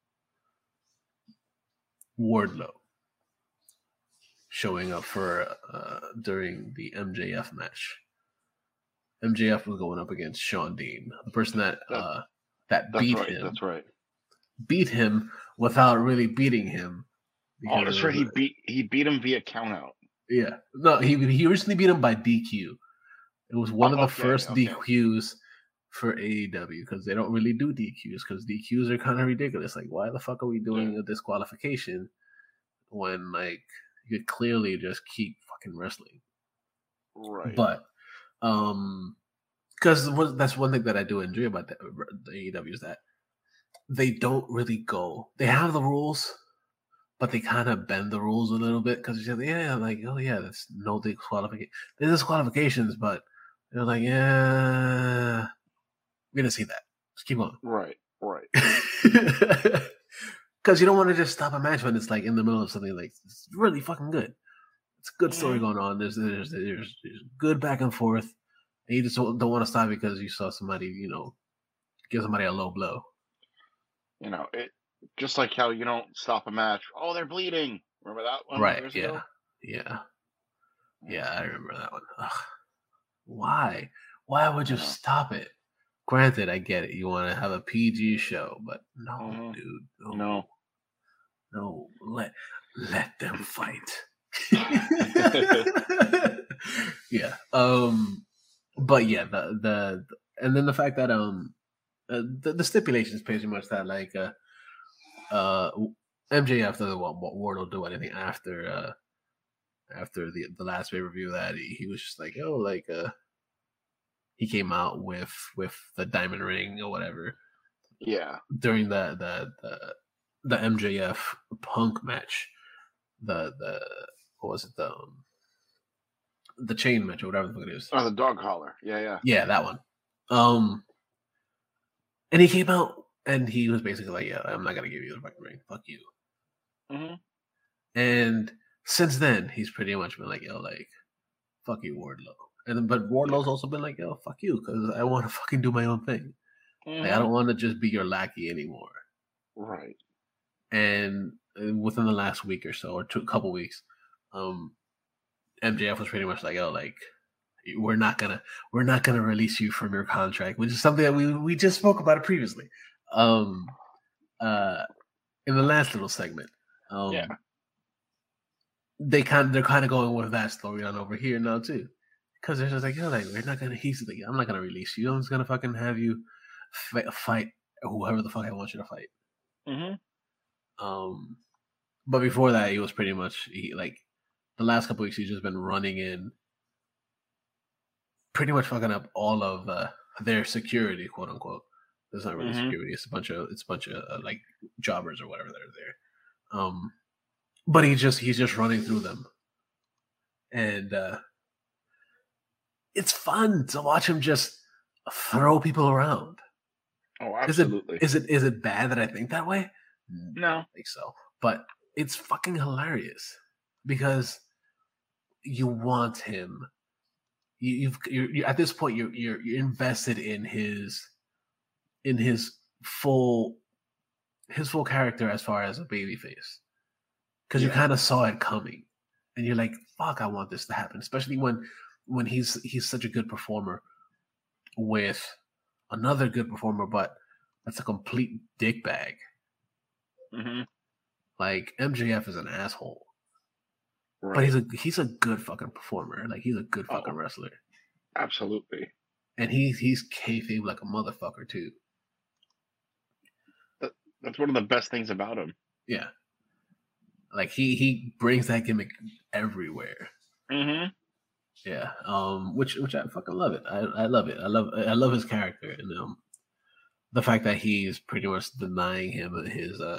Wardlow showing up for uh during the M J F match. M J F was going up against Shawn Dean, the person that uh that That's beat right. him, That's right. beat him without really beating him. Oh, that's because- right. He beat he beat him via countout. Yeah, no, he he originally beat him by D Q. It was one Oh, of the okay, first okay. D Qs for A E W because they don't really do D Qs because D Qs are kind of ridiculous. Like, why the fuck are we doing Yeah. a disqualification when like you could clearly just keep fucking wrestling? Right. But um, because that's one thing that I do enjoy about the, the A E W is that they don't really go. They have the rules, but they kind of bend the rules a little bit because you're like, yeah, like, oh yeah, that's no disqualification. There's disqualifications, but they're like, yeah, we're gonna see that. Just keep on. Right. Right. Because you don't want to just stop a match when it's like in the middle of something like it's really fucking good. It's a good story Mhm. going on. There's there's there's, there's good back and forth. And you just don't, don't want to stop because you saw somebody, you know, give somebody a low blow. You know, it just like how you don't stop a match. Oh, they're bleeding. Remember that one? Right? years Yeah. ago? Yeah. Yeah, I remember that one. Ugh. Why? Why would you I know. stop it? Granted, I get it. You want to have a P G show, but no, Mhm. dude. No, No. no. Let let them fight. Yeah. Um. But yeah, the the and then the fact that um uh, the the stipulation is pretty much that like uh uh M J F doesn't want Wardlow to do anything after uh after the the last pay per view that he, he was just like oh like uh he came out with with the diamond ring or whatever Yeah. during the the the, the M J F Punk match, the the what was it the um, the chain match or whatever the fuck it is. Oh, the dog collar. Yeah, yeah. Yeah, that one. Um, and he came out and he was basically like, "Yeah, I'm not gonna give you the fucking ring. Fuck you." Mm-hmm. And since then, he's pretty much been like, "Yo, like, fuck you, Wardlow." And then, but Wardlow's also been like, "Yo, fuck you," because I want to fucking do my own thing. Mm-hmm. Like, I don't want to just be your lackey anymore. Right. And within the last week or so, or two couple weeks, um, M J F was pretty much like, "Oh, like, we're not gonna we're not gonna release you from your contract, which is something that we we just spoke about it previously. Um, uh, in the last little segment, um, Yeah. they kind of they're kind of going with that storyline over here now too, because they're just like, yo, like we're not gonna. He's like, I'm not gonna release you. I'm just gonna fucking have you f- fight whoever the fuck I want you to fight. Mm-hmm. Um, but before that, he was pretty much he, like the last couple weeks he's just been running in, pretty much fucking up all of uh, their security, quote unquote. It's not really Mm-hmm. security; it's a bunch of it's a bunch of uh, like jobbers or whatever that are there. Um, but he's just he's just running through them, and uh, it's fun to watch him just throw people around. Oh, absolutely. Is it is it is it bad that I think that way? No. I don't think so. But it's fucking hilarious because you want him. You, you've you're, you're at this point you're, you're you're invested in his in his full his full character as far as a babyface, because you Yeah. kind of saw it coming, and you're like, "Fuck, I want this to happen." Especially when when he's he's such a good performer with another good performer, but that's a complete dick bag. Mm-hmm. Like M J F is an asshole, Right. but he's a he's a good fucking performer. Like he's a good fucking Oh. wrestler, Absolutely. and he's he's kayfabe like a motherfucker too. That, that's one of the best things about him. Yeah, like he he brings that gimmick everywhere. Mm-hmm. Yeah, um, which which I fucking love it. I, I love it. I love I love his character, and um, the fact that he's pretty much denying him his uh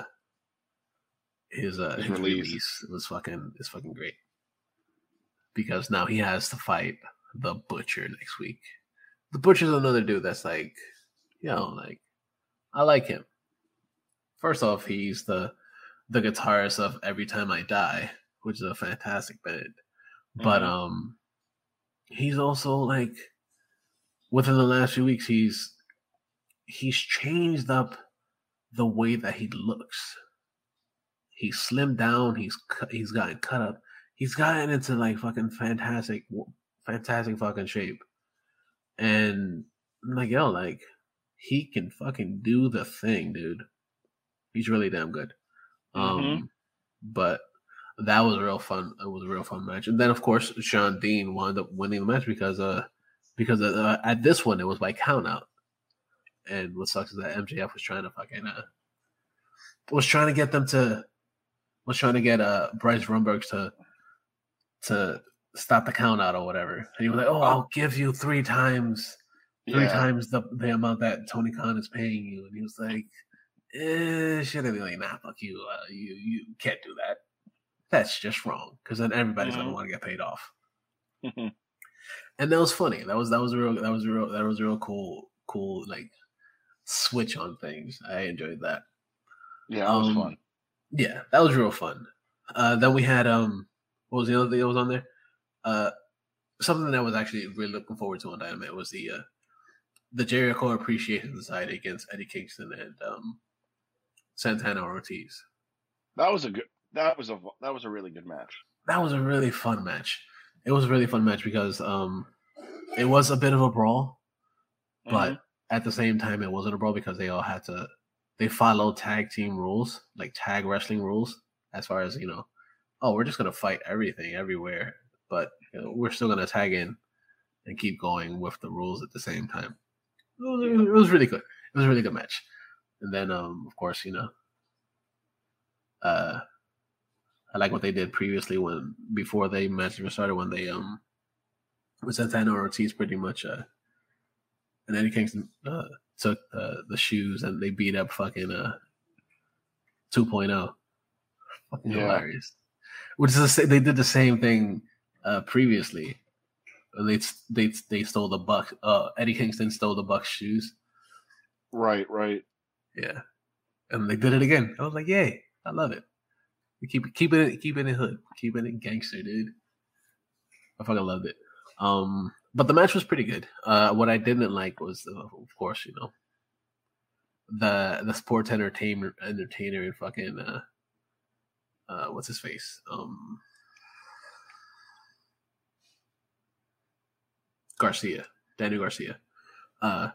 his uh His his release. release was fucking is fucking great, because now he has to fight the Butcher next week. The Butcher's another dude that's like, you know, like I like him. First off, he's the the guitarist of Every Time I Die, which is a fantastic band. But Mhm. um he's also like, within the last few weeks he's he's changed up the way that he looks. He's slimmed down, he's cut, he's gotten cut up. He's gotten into like fucking fantastic fantastic fucking shape. And I'm like, yo, like he can fucking do the thing, dude. He's really damn good. Um Mhm. but that was a real fun. It was a real fun match, and then of course Sean Dean wound up winning the match because uh because uh, at this one it was by count out, and what sucks is that M J F was trying to fucking uh was trying to get them to was trying to get uh Bryce Rumberg to to stop the count out or whatever, and he was like, oh, I'll give you three times three Yeah. times the the amount that Tony Khan is paying you, and he was like, eh, should have been like, nah, fuck you, uh, you you can't do that. That's just wrong, because then everybody's Mhm. gonna want to get paid off. Mhm. And that was funny. That was that was a real that was a real that was a real cool cool like switch on things. I enjoyed that. Yeah, it was Um, fun. Yeah, that was real fun. Uh, then we had um, what was the other thing that was on there? Uh, something that I was actually really looking forward to on Dynamite was the uh, the Jericho Appreciation Society against Eddie Kingston and um, Santana Ortiz. That was a good. That was a that was a really good match. That was a really fun match. It was a really fun match because um, it was a bit of a brawl, but Mhm. at the same time, it wasn't a brawl because they all had to. They follow tag team rules, like tag wrestling rules, as far as, you know, oh, we're just gonna fight everything everywhere, but you know, we're still gonna tag in and keep going with the rules at the same time. It was, it was really good. It was a really good match. And then, um, of course, you know, uh, I like what they did previously when before they match even started, when they um with Santana Ortiz pretty much uh and Eddie Kingston uh, took uh, the shoes and they beat up fucking uh two point oh. Fucking Yeah. hilarious. Which is the sa- they did the same thing uh previously. They they they stole the Buck. Uh, Eddie Kingston stole the Bucks shoes. Right. Right. Yeah, and they did it again. I was like, yay! I love it. Keep keep it keep it in hood, keep it in gangster, dude. I fucking loved it. Um, but the match was pretty good. Uh, what I didn't like was, uh, of course, you know, the the sports entertainer entertainer and fucking uh, uh, what's his face? Um, Garcia, Daniel Garcia. Uh,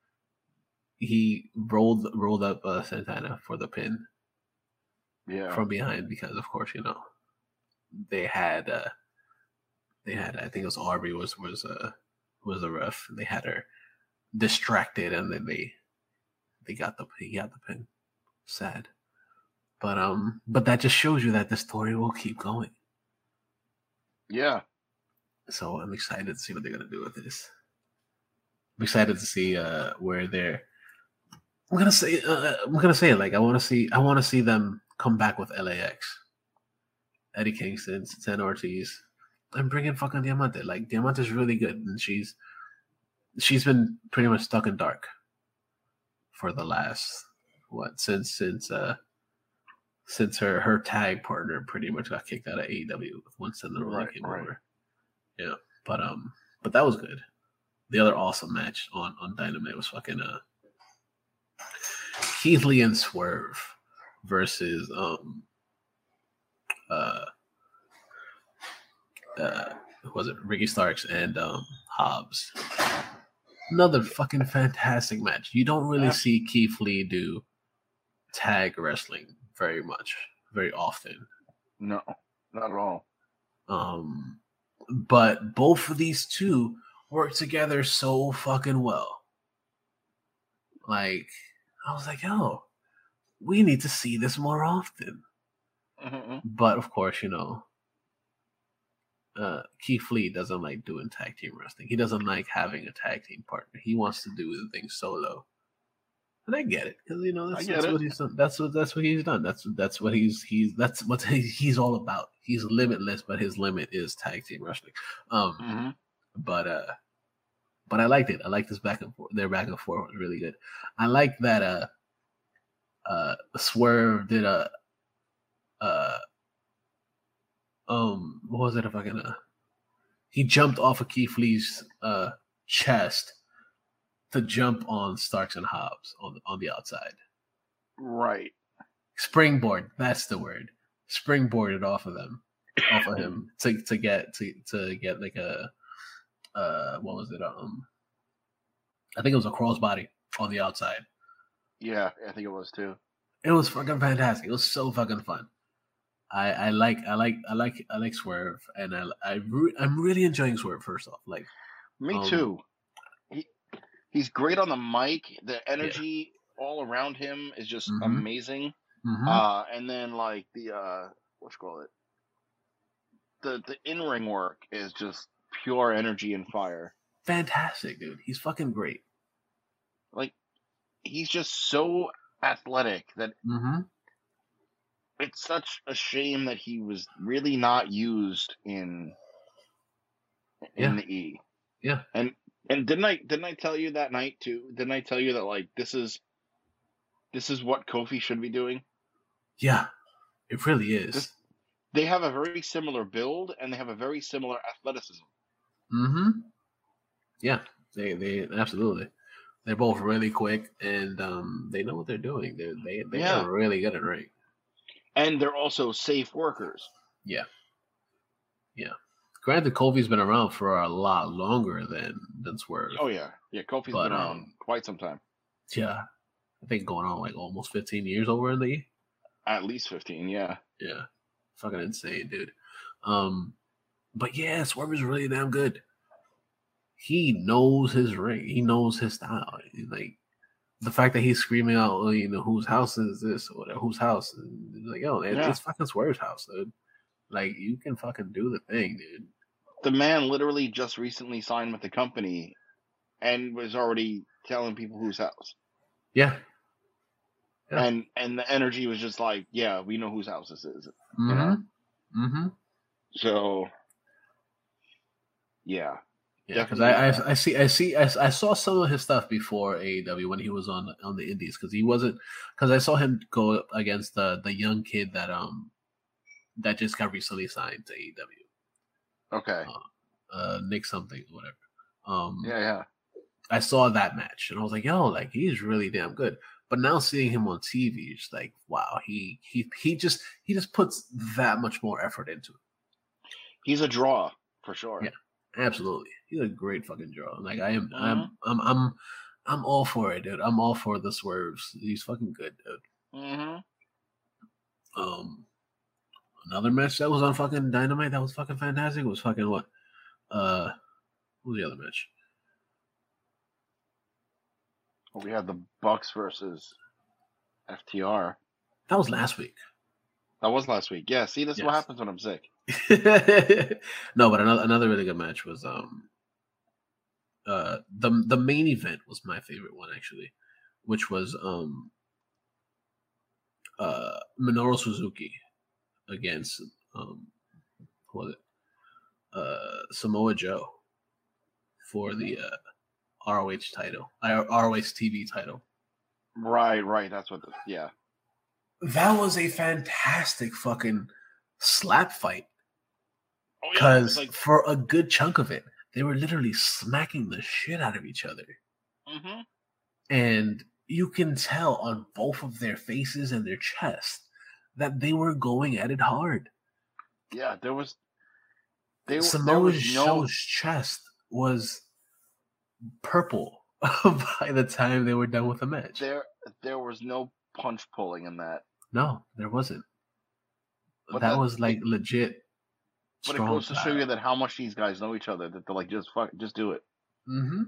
he rolled rolled up uh, Santana for the pin. Yeah. From behind because, of course, you know they had uh, they had I think it was Aubrey was was uh, was the ref. They had her distracted, and then they they got the he got the pin. Sad, but um, but that just shows you that the story will keep going. Yeah. So I'm excited to see what they're gonna do with this. I'm excited to see uh where they're. I'm gonna say uh, I'm gonna say it like I want to see I want to see them come back with L A X, Eddie Kingston, Santana Ortiz, and bring in fucking Diamante. Like Diamante's really good, and she's she's been pretty much stuck in dark for the last what since since uh since her her tag partner pretty much got kicked out of A E W once Thunder Rosa Right, came right. over. Yeah, but um, but that was good. The other awesome match on on Dynamite was fucking uh Keith Lee and Swerve versus um uh uh who was it Ricky Starks and um Hobbs. Another fucking fantastic match. You don't really Yeah. see Keith Lee do tag wrestling very much, very often. No, not at all. Um, but both of these two work together so fucking well. Like, I was like, yo, we need to see this more often. Mm-hmm. But of course, you know, uh, Keith Lee doesn't like doing tag team wrestling. He doesn't like having a tag team partner. He wants to do the thing solo. And I get it because you know that's, that's what he's done. That's what that's what he's done. That's that's what he's he's that's what he's all about. He's limitless, but his limit is tag team wrestling. Um, mm-hmm. but uh, but I liked it. I liked this back and forth. Their back and forth was really good. I like that. Uh, uh, Swerve did a uh, um, what was it? If I can, uh, he jumped off of Keith Lee's uh chest to jump on Starks and Hobbs on the, on the outside. Right. Springboard, that's the word. Springboarded off of them, off of him to to get to to get like a uh what was it? Um I think it was a crossbody on the outside. Yeah, I think it was too. It was fucking fantastic. It was so fucking fun. I I like I like I like I like Swerve, and I I re- I'm really enjoying Swerve. First off, like me um, too. He he's great on the mic. The energy yeah. all around him is just mm-hmm. amazing. Mm-hmm. Uh, and then like the uh, what's call it? The the in ring work is just pure energy and fire. Fantastic, dude. He's fucking great. Like he's just so athletic that mm-hmm. it's such a shame that he was really not used in in yeah. the E. Yeah. And and didn't I didn't I tell you that night too? Didn't I tell you that like this is this is what Kofi should be doing? Yeah. It really is. This, they have a very similar build and they have a very similar athleticism. Mm-hmm. Yeah. They they absolutely. They're both really quick and um, they know what they're doing. They're they they yeah. are really good at ring. And they're also safe workers. Yeah. Yeah. Granted, Kofi's been around for a lot longer than than Swerve. Oh yeah, yeah. Kofi's but, been around um, quite some time. Yeah, I think going on like almost fifteen years over in the E. At least fifteen, yeah. Yeah, fucking insane, dude. Um, but yeah, Swerve is really damn good. He knows his ring. He knows his style. He's like the fact that he's screaming out, oh, you know, whose house is this or whatever, whose house? And he's like, yo, it, yeah. it's fucking Swerve's house, dude. Like, you can fucking do the thing, dude. The man literally just recently signed with the company and was already telling people whose house. Yeah. yeah. And and the energy was just like, yeah, we know whose house this is. Mm-hmm. You know? Mm-hmm. So, yeah. Yeah, because I, I I see I see I, I saw some of his stuff before A E W when he was on on the Indies because he wasn't because I saw him go against the the young kid that um that just got recently signed to A E W. Okay. Uh, uh, Nick something or whatever. Um, yeah, yeah. I saw that match and I was like, yo, like he's really damn good. But now seeing him on T V, it's like, wow, he he he just he just puts that much more effort into it. He's a draw for sure. Yeah, Absolutely, he's a great fucking draw. Like I am, Mm-hmm. I'm, I'm, I'm, I'm all for it, dude. I'm all for the swerves. He's fucking good, dude. Mm-hmm. Um, another match that was on fucking Dynamite that was fucking fantastic was fucking what? Uh, what was the other match? Well, we had the Bucks versus F T R. That was last week. That was last week. Yeah. See, this yes. is what happens when I'm sick. No, but another another really good match was um uh the the main event was my favorite one actually, which was um uh Minoru Suzuki against um who was it? Uh Samoa Joe for the uh R O H title. R O H T V title. Right, right. That's what the yeah. That was a fantastic fucking slap fight. Oh, Because yeah, like... for a good chunk of it, they were literally smacking the shit out of each other. Mm-hmm. And you can tell on both of their faces and their chest that they were going at it hard. Yeah, there was... They, Samoa Joe's no... chest was purple by the time they were done with the match. There, there was no punch pulling in that. No, there wasn't. But that, that was like it, legit. But it goes to show you that how much these guys know each other. That they're like, just fuck, just do it. Mm-hmm.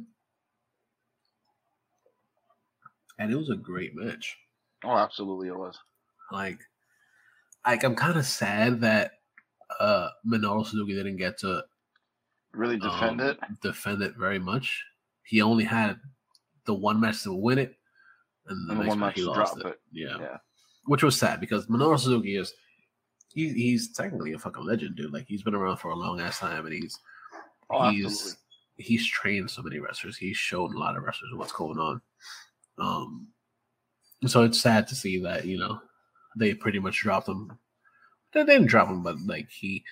And it was a great match. Oh, absolutely, it was. Like, like I'm kind of sad that uh, Minoru Suzuki didn't get to really defend um, it. Defend it very much. He only had the one match to win it, and the, and the next one match match he to lost drop it. it. Yeah. yeah, which was sad because Minoru Suzuki is he, he's technically a fucking legend, dude. Like he's been around for a long ass time, and he's oh, he's absolutely. he's trained so many wrestlers. He's shown a lot of wrestlers what's going on. Um, so it's sad to see that, you know, they pretty much dropped him. They didn't drop him, but like he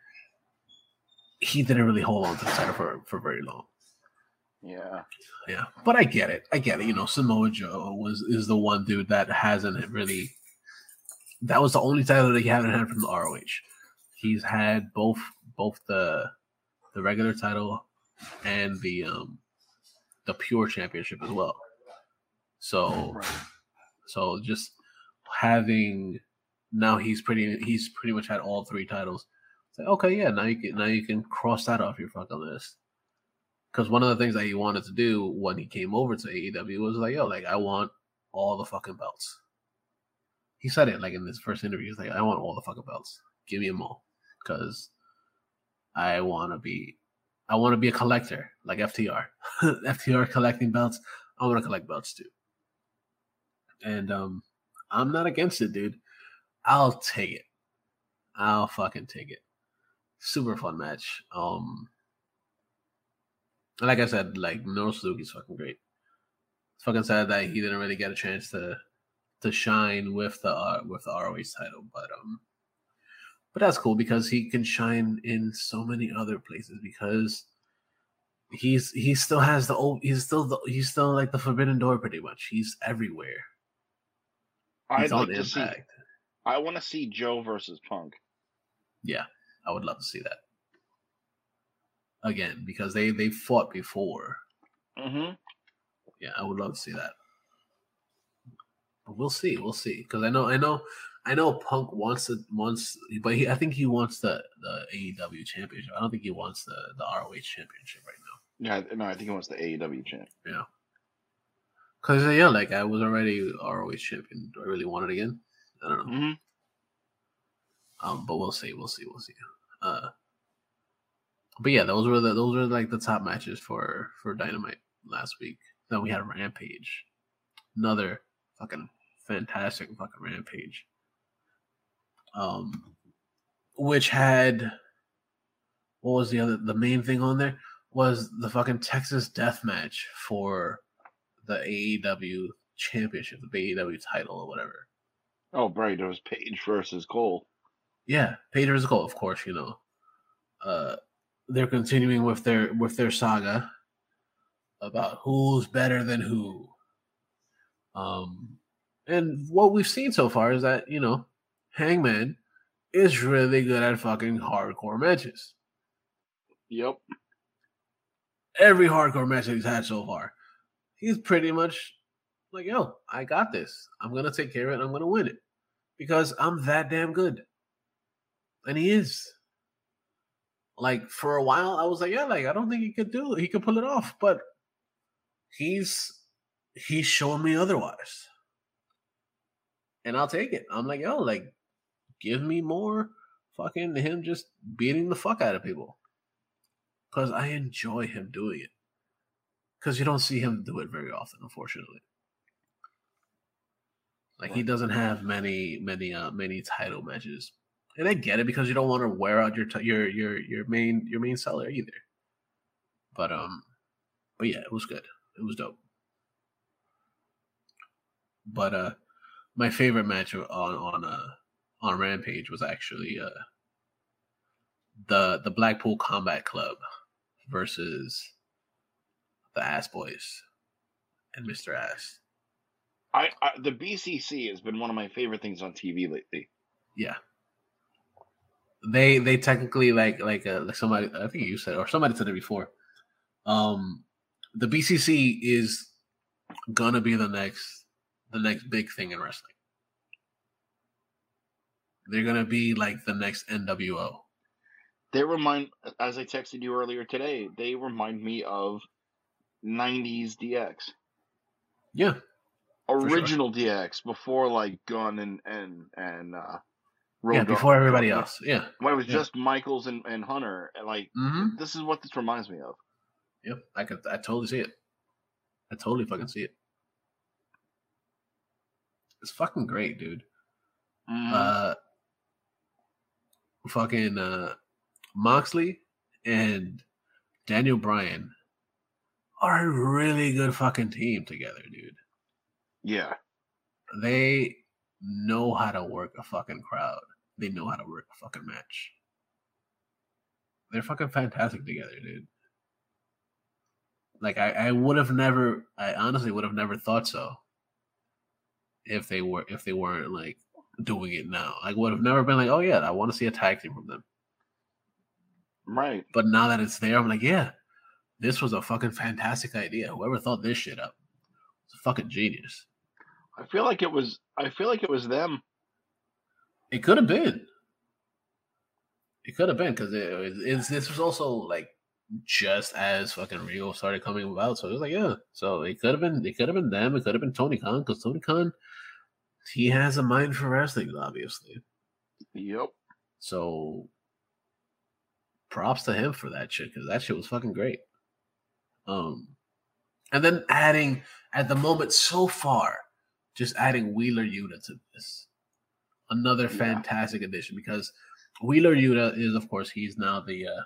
he didn't really hold on to the title for, for very long. Yeah. Yeah. But I get it. I get it. You know, Samoa Joe was is the one dude that hasn't really that was the only title that he hadn't had from the R O H. He's had both both the the regular title and the um the pure championship as well. So right. so just having now he's pretty he's pretty much had all three titles. It's like, okay, yeah, now you can now you can cross that off your fucking list. Because one of the things that he wanted to do when he came over to A E W was like, yo, like I want all the fucking belts. He said it like in his first interview. He's like, I want all the fucking belts. Give me them all. Because I want to be I want to be a collector like F T R. F T R collecting belts. I want to collect belts too. And um, I'm not against it, dude. I'll take it. I'll fucking take it. Super fun match. Um, like I said, like Minoru Suzuki's fucking great. It's fucking sad that he didn't really get a chance to to shine with the uh, with the R O H title, but um, but that's cool because he can shine in so many other places because he's he still has the old he's still the, he's still like the forbidden door pretty much. He's everywhere. He's I'd like to Impact. see. I want to see Joe versus Punk. Yeah, I would love to see that again because they they fought before. Mm-hmm. Yeah, I would love to see that. But we'll see, we'll see. Because I know, I know, I know Punk wants to wants, but he, I think he wants the the A E W championship. I don't think he wants the the R O H championship right now. Yeah, no, I think he wants the A E W champ. Yeah. Because yeah, like I was already R O H champion. Do I really want it again? I don't know. Mm-hmm. Um, but we'll see, we'll see, we'll see. Uh, but yeah, those were the those were like the top matches for for Dynamite last week. Then we had Rampage, another fucking fantastic fucking Rampage. Um, which had what was the other the main thing on there was the fucking Texas Death Match for the A E W championship, the A E W title or whatever. Oh, right. There was Page versus Cole. Yeah, Page versus Cole, of course, you know. Uh, they're continuing with their with their saga about who's better than who. Um, and what we've seen so far is that, you know, Hangman is really good at fucking hardcore matches. Yep. Every hardcore match that he's had so far, he's pretty much like, yo, I got this. I'm gonna take care of it. And I'm gonna win it because I'm that damn good, and he is. Like for a while, I was like, yeah, like I don't think he could do it. He could pull it off, but he's he's showing me otherwise, and I'll take it. I'm like, yo, like give me more fucking him just beating the fuck out of people because I enjoy him doing it. Because you don't see him do it very often, unfortunately. Like he doesn't have many, many, uh, many title matches, and I get it because you don't want to wear out your t- your your your main your main seller either. But um, but yeah, it was good. It was dope. But uh, my favorite match on on uh on Rampage was actually uh the the Blackpool Combat Club versus the Ass Boys and Mister Ass. I, I the B C C has been one of my favorite things on T V lately. Yeah, they they technically like like uh, like somebody I think you said or somebody said it before. Um, the B C C is gonna be the next the next big thing in wrestling. They're gonna be like the next N W O. They remind, as I texted you earlier today, they remind me of nineties D X. Yeah. Original sure. D X before like Gunn and and and uh Road yeah, before Dog, everybody else. Yeah. When it was yeah. just Michaels and, and Hunter, and like mm-hmm. this is what this reminds me of. Yep, I could I totally see it. I totally fucking see it. It's fucking great, dude. Mm-hmm. Uh fucking uh Moxley and Daniel Bryan are a really good fucking team together, dude. Yeah. They know how to work a fucking crowd. They know how to work a fucking match. They're fucking fantastic together, dude. Like, I, I would have never, I honestly would have never thought so if they were, if they weren't, like, doing it now. I would have never been like, oh, yeah, I want to see a tag team from them. Right. But now that it's there, I'm like, yeah, this was a fucking fantastic idea. Whoever thought this shit up was a fucking genius. I feel like it was. I feel like it was them. It could have been. It could have been because it, it, it's this was also like just as fucking Rio started coming about, so it was like yeah. So it could have been. It could have been them. It could have been Tony Khan because Tony Khan, he has a mind for wrestling, obviously. Yep. So props to him for that shit because that shit was fucking great. Um, and then adding at the moment so far. Just adding Wheeler Yuta to this. Another fantastic yeah. addition because Wheeler Yuta is, of course, he's now the uh,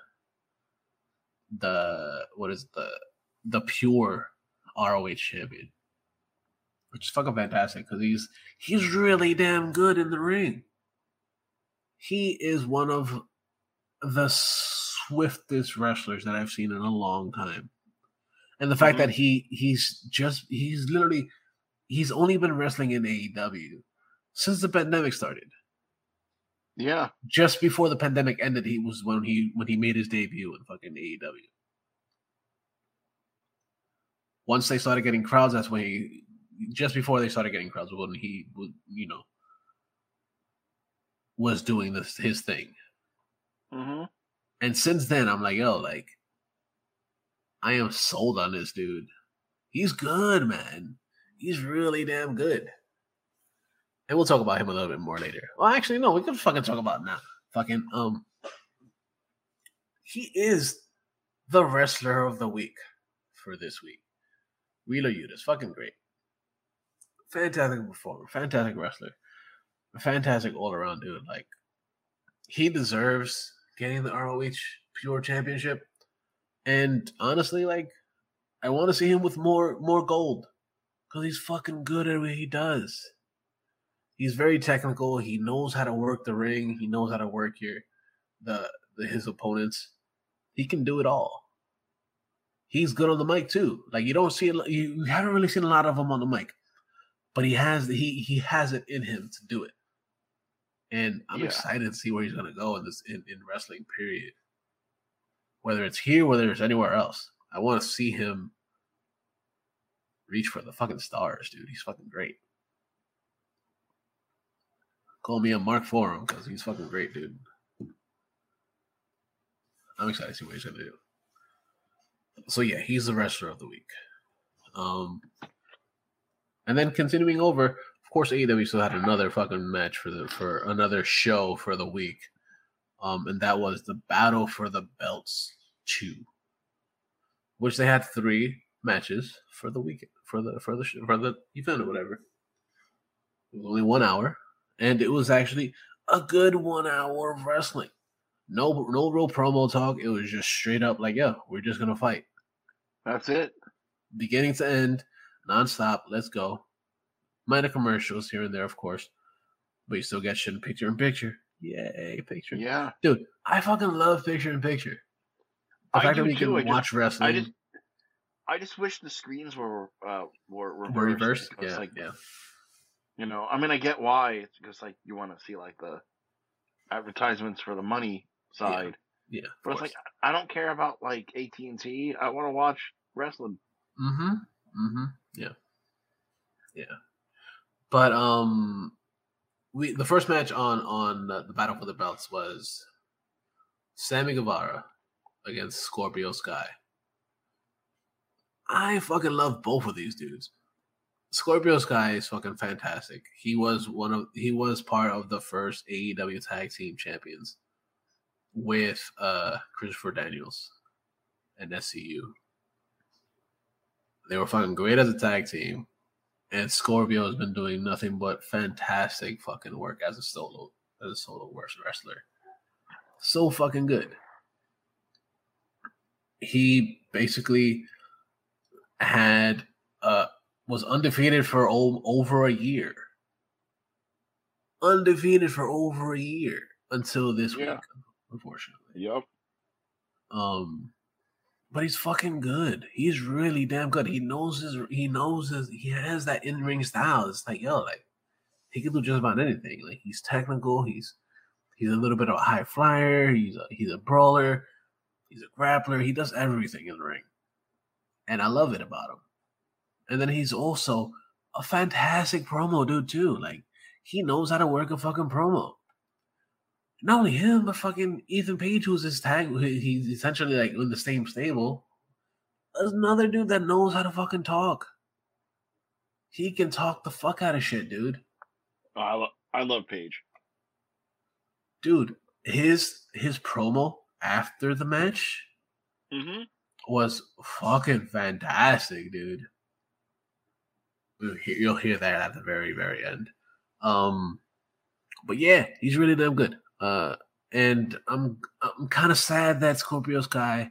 the what is the the pure R O H champion, which is fucking fantastic because he's he's really damn good in the ring. He is one of the swiftest wrestlers that I've seen in a long time, and the fact mm-hmm. that he he's just he's literally. He's only been wrestling in A E W since the pandemic started. Yeah. Just before the pandemic ended, he was when he when he made his debut in fucking A E W. Once they started getting crowds, that's when he just before they started getting crowds, when he would, you know, was doing this his thing. Mm-hmm. And since then, I'm like, yo, like, I am sold on this dude. He's good, man. He's really damn good. And we'll talk about him a little bit more later. Well, actually, no, we can fucking talk about it now. Fucking, um, he is the wrestler of the week for this week. Wheeler Yuta is fucking great. Fantastic performer. Fantastic wrestler. A fantastic all-around dude. Like, he deserves getting the R O H Pure Championship. And honestly, like, I want to see him with more more gold. Because he's fucking good at what he does. He's very technical. He knows how to work the ring. He knows how to work your the, the his opponents. He can do it all. He's good on the mic too. Like you don't see it, you haven't really seen a lot of him on the mic, but he has he he has it in him to do it. And I'm yeah. excited to see where he's gonna go in this in, in wrestling. Period. Whether it's here, whether it's anywhere else, I want to see him reach for the fucking stars, dude. He's fucking great. Call me a Mark for him because he's fucking great, dude. I'm excited to see what he's gonna do. So yeah, he's the wrestler of the week. Um, and then continuing over, of course, A E W still had another fucking match for the for another show for the week. Um, and that was the Battle for the Belts two, which they had three matches for the weekend for the for the for the event or whatever. It was only one hour, and it was actually a good one hour of wrestling. No, no real promo talk. It was just straight up like, "Yo, we're just gonna fight." That's it, beginning to end, nonstop. Let's go. Minor commercials here and there, of course, but you still get shit in picture in picture. Yay, picture. Yeah, dude, I fucking love picture in picture. The I fact do that we too. can I watch just, wrestling. I just, I just wish the screens were uh were reversed. Were reversed? It's Yeah, like, yeah. You know, I mean, I get why. It's because like you want to see like the advertisements for the money side. Yeah, yeah but it's like I don't care about like A T and T. I want to watch wrestling. Mm-hmm. Mm-hmm. Yeah. Yeah. But um, we the first match on on uh, the Battle for the Belts was Sammy Guevara against Scorpio Sky. I fucking love both of these dudes. Scorpio Sky is fucking fantastic. He was one of he was part of the first A E W Tag Team Champions with uh Christopher Daniels and S C U. They were fucking great as a tag team, and Scorpio has been doing nothing but fantastic fucking work as a solo as a solo wrestler. So fucking good. He basically had uh was undefeated for o- over a year. Undefeated for over a year until this Yeah. week, unfortunately. Yep. Um, but he's fucking good. He's really damn good. He knows his. He knows his. He has that in ring style. It's like yo, like he can do just about anything. Like he's technical. He's he's a little bit of a high flyer. He's a, he's a brawler. He's a grappler. He does everything in the ring, and I love it about him. And then he's also a fantastic promo dude too. Like he knows how to work a fucking promo. Not only him, but fucking Ethan Page, who's his tag. He's essentially like in the same stable. There's another dude that knows how to fucking talk. He can talk the fuck out of shit, dude. Oh, I love I love Page. Dude, his his promo after the match mm-hmm. was fucking fantastic, dude. You'll hear, you'll hear that at the very, very end. Um, but yeah, he's really damn good. Uh, and I'm I'm kind of sad that Scorpio Sky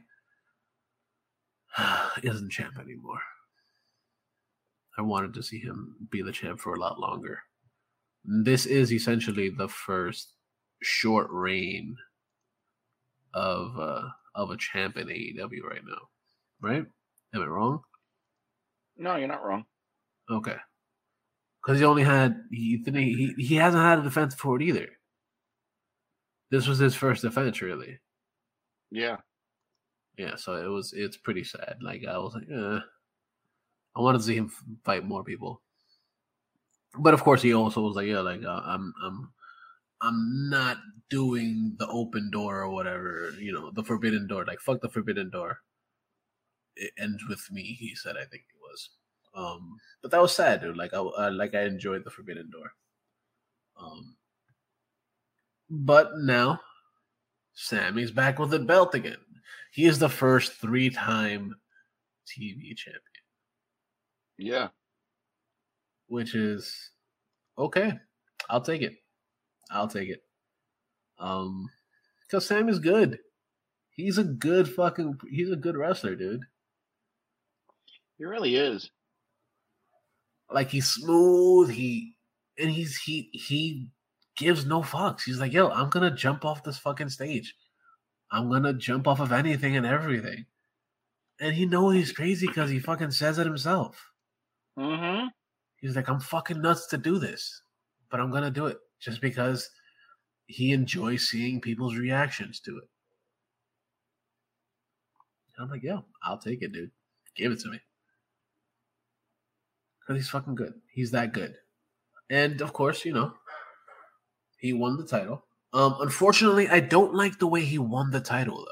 isn't champ anymore. I wanted to see him be the champ for a lot longer. This is essentially the first short reign of uh, of a champ in A E W right now, right? Am I wrong? No, you're not wrong. Okay, because he only had he, he he hasn't had a defense for it either. This was his first defense, really. Yeah, yeah. So it was it's pretty sad. Like I was like, eh. I wanted to see him fight more people, but of course he also was like, yeah, like uh, I'm I'm I'm not doing the open door or whatever, you know, the forbidden door. Like fuck the forbidden door. It ends with me, he said. I think it was. Um, but that was sad, dude. Like I, uh, like I enjoyed the Forbidden Door. Um, but now Sammy's back with the belt again. He is the first three-time T V champion. Yeah, which is okay. I'll take it. I'll take it. Um, because Sammy's good. He's a good fucking. He's a good wrestler, dude. He really is. Like he's smooth, he and he's he he gives no fucks. He's like, yo, I'm gonna jump off this fucking stage. I'm gonna jump off of anything and everything. And he knows he's crazy because he fucking says it himself. Mm-hmm. He's like, I'm fucking nuts to do this, but I'm gonna do it just because he enjoys seeing people's reactions to it. And I'm like, yo, I'll take it, dude. Give it to me. Because he's fucking good. He's that good. And of course, you know, he won the title. Um, unfortunately, I don't like the way he won the title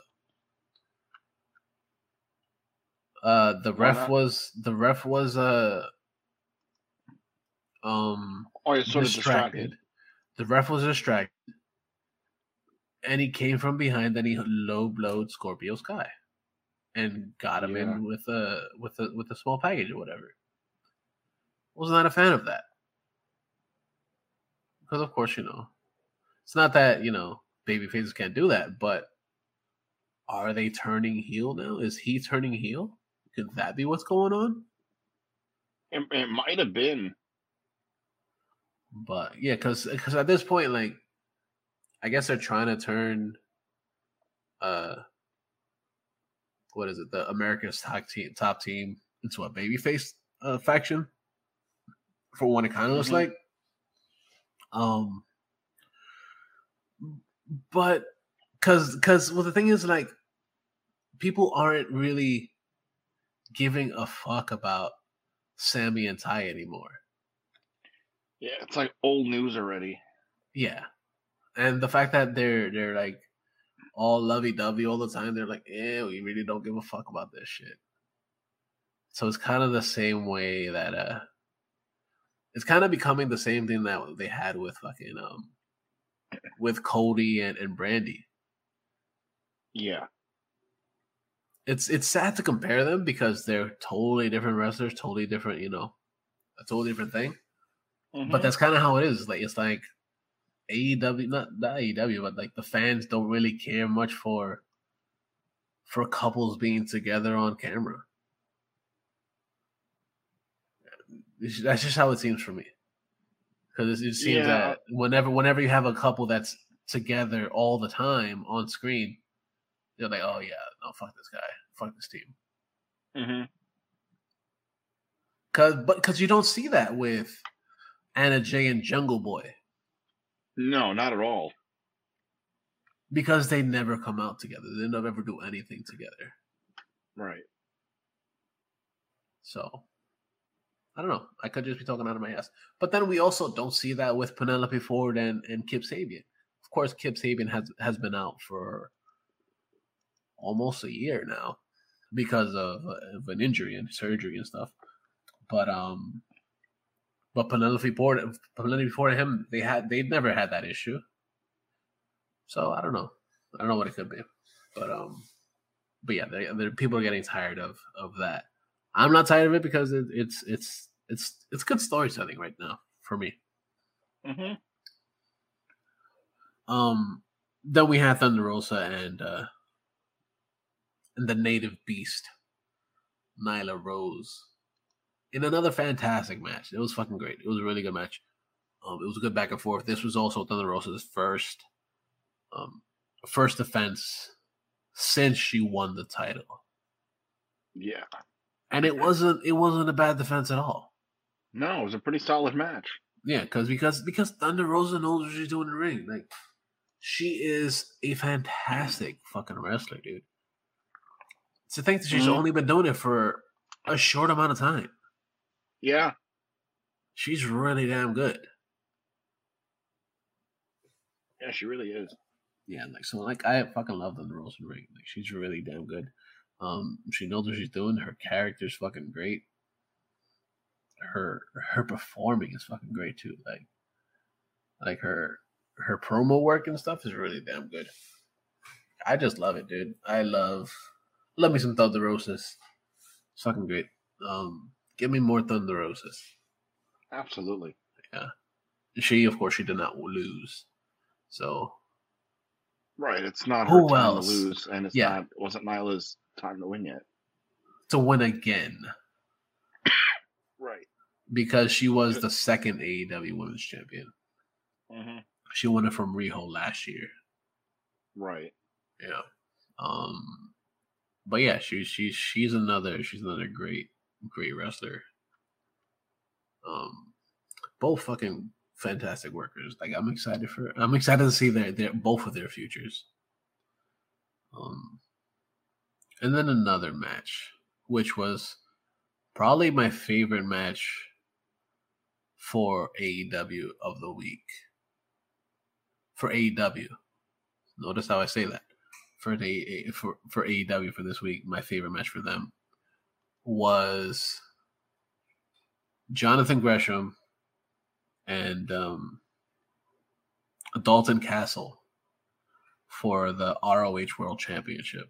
though. Uh, the Why ref not? was the ref was uh um Oh, it's sort of distracted. distracted. The ref was distracted, and he came from behind. Then he low blowed Scorpio Sky, and got him Yeah. in with a with a with a small package or whatever. Was not a fan of that because, of course, you know, it's not that you know baby faces can't do that, but are they turning heel now? Is he turning heel? Could that be what's going on? It, it might have been. But yeah, because because at this point, like, I guess they're trying to turn, uh, what is it, the America's top team top team into a babyface uh, faction. For what it kind of looks Mhm. like. Um, but because because well, the thing is, like, people aren't really giving a fuck about Sammy and Ty anymore. Yeah, it's like old news already. Yeah, and the fact that they're they're like all lovey dovey all the time, they're like, eh, we really don't give a fuck about this shit. So it's kind of the same way that uh, it's kind of becoming the same thing that they had with fucking um, with Cody and and Brandy. Yeah. It's it's sad to compare them because they're totally different wrestlers, totally different, you know, a totally different thing. Mhm. But that's kind of how it is. Like it's like A E W, not not A E W, but like the fans don't really care much for for couples being together on camera. It's- that's just how it seems for me. Because it, it seems Yeah. that whenever whenever you have a couple that's together all the time on screen, they're like, oh yeah, no, fuck this guy, fuck this team. Mhm. Cause but because you don't see that with Anna Jay and Jungle Boy. No, not at all. Because they never come out together. They never ever do anything together. Right. So I don't know. I could just be talking out of my ass. But then we also don't see that with Penelope Ford and, and Kip Sabian. Of course, Kip Sabian has has been out for almost a year now because of, of an injury and surgery and stuff. But um, but Penelope Ford, Penelope Ford and him, they had they never had that issue. So I don't know. I don't know what it could be, but um, but yeah, they, they, people are getting tired of of that. I'm not tired of it because it, it's it's it's it's good storytelling right now for me. Mhm. Um, then we had Thunder Rosa and uh, and the Native Beast, Nyla Rose, in another fantastic match. It was fucking great. It was a really good match. Um, it was a good back and forth. This was also Thunder Rosa's first um first defense since she won the title. Yeah. And it wasn't it wasn't a bad defense at all. No, it was a pretty solid match. Yeah, because because because Thunder Rosa knows what she's doing in the ring. Like she is a fantastic fucking wrestler, dude. To think that she's Mhm. only been doing it for a short amount of time. Yeah. She's really damn good. Yeah, she really is. Yeah, like so like I fucking love Thunder Rosa in the ring. Like she's really damn good. Um, she knows what she's doing. Her character's fucking great. Her her performing is fucking great too. Like like her her promo work and stuff is really damn good. I just love it, dude. I love love me some Thunder Rosas. It's fucking great. Um, give me more Thunder Rosas. Absolutely. Yeah. She, of course, she did not lose. So Right. It's not Who her time else? to lose, and it's Yeah. not it wasn't Nyla's time to win yet. to win again Right. because she was the second A E W Women's Champion. Mm-hmm. She won it from Riho last year. Right. Yeah. Um. But yeah, she's she's she's another she's another great great wrestler. Um. Both fucking fantastic workers. Like I'm excited for I'm excited to see their their both of their futures. Um. And then another match, which was probably my favorite match for A E W of the week. For A E W. Notice how I say that. For the for, for A E W for this week, my favorite match for them was Jonathan Gresham and um, Dalton Castle for the R O H World Championship.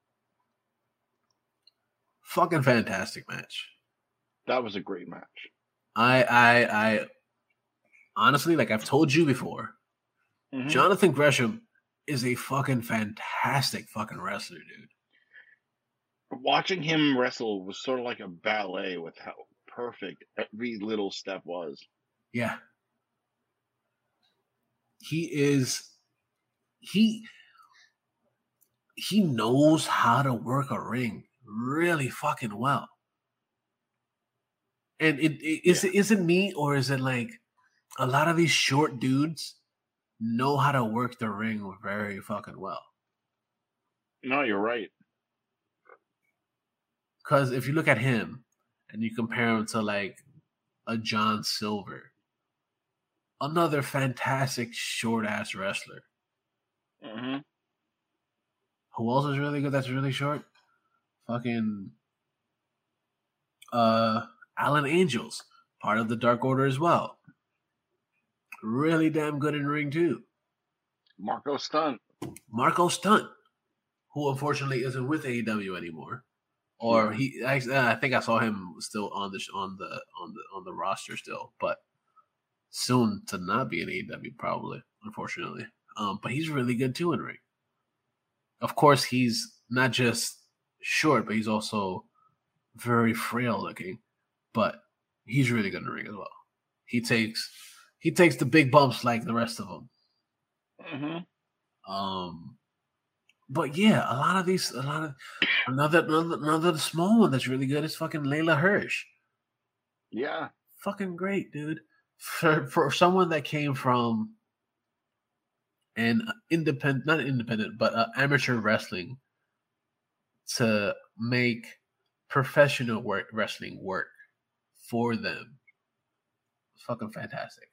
Fucking fantastic match. That was a great match. I I I honestly, like I've told you before, mm-hmm. Jonathan Gresham is a fucking fantastic fucking wrestler, dude. Watching him wrestle was sort of like a ballet with how perfect every little step was. Yeah. He is he he knows how to work a ring really fucking well. And it, it is yeah. it is it me, or is it like a lot of these short dudes know how to work the ring very fucking well? No, you're right. Because if you look at him and you compare him to like a John Silver, another fantastic short ass wrestler. Mm-hmm. Who else is really good that's really short? Fucking uh, Alan Angels, part of the Dark Order as well. Really damn good in ring too. Marco Stunt. Marco Stunt, who unfortunately isn't with A E W anymore. Or yeah. he, I, I think I saw him still on the on the on the on the roster still, but soon to not be in A E W probably, unfortunately. Um, but he's really good too in ring. Of course, he's not just short, but he's also very frail looking. But he's really good in ring as well. He takes he takes the big bumps like the rest of them. Mm-hmm. Um. But yeah, a lot of these, a lot of another another another small one that's really good is fucking Layla Hirsch. Yeah, fucking great, dude. For for someone that came from an independent, not independent, but uh, amateur wrestling to make professional work wrestling work for them, fucking fantastic.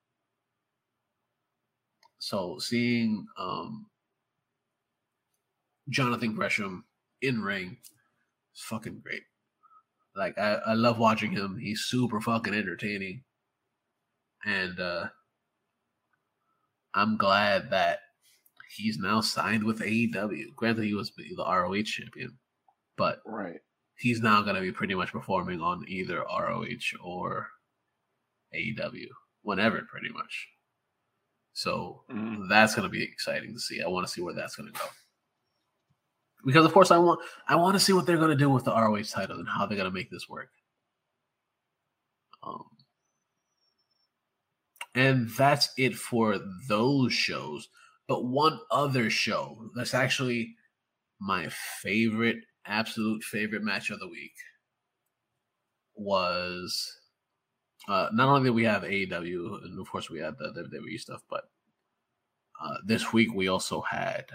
So seeing um. Jonathan Gresham in ring is fucking great. Like I, I love watching him. He's super fucking entertaining. And uh I'm glad that he's now signed with A E W. Granted, he was the R O H champion, but right. he's now gonna be pretty much performing on either R O H or A E W. Whenever, pretty much. So mm. that's gonna be exciting to see. I want to see where that's gonna go. Because of course I want I want to see what they're going to do with the R O H title and how they're going to make this work. Um, and that's it for those shows. But one other show that's actually my favorite, absolute favorite match of the week was uh, not only did we have A E W and of course we had the W W E stuff, but uh, this week we also had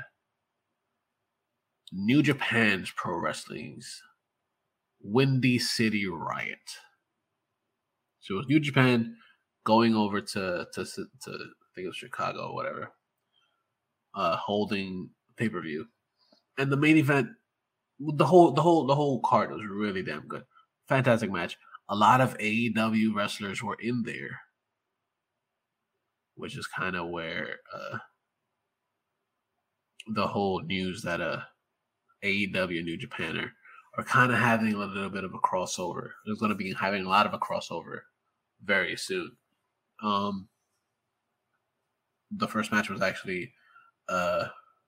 New Japan's Pro Wrestling's Windy City Riot. So it was New Japan going over to to to I think it was Chicago or whatever, uh, holding pay per view, and the main event, the whole the whole the whole card was really damn good, fantastic match. A lot of A E W wrestlers were in there, which is kind of where uh, the whole news that uh. A E W and New Japan are, are kind of having a little bit of a crossover. There's going to be having a lot of a crossover very soon. Um, the first match was actually uh,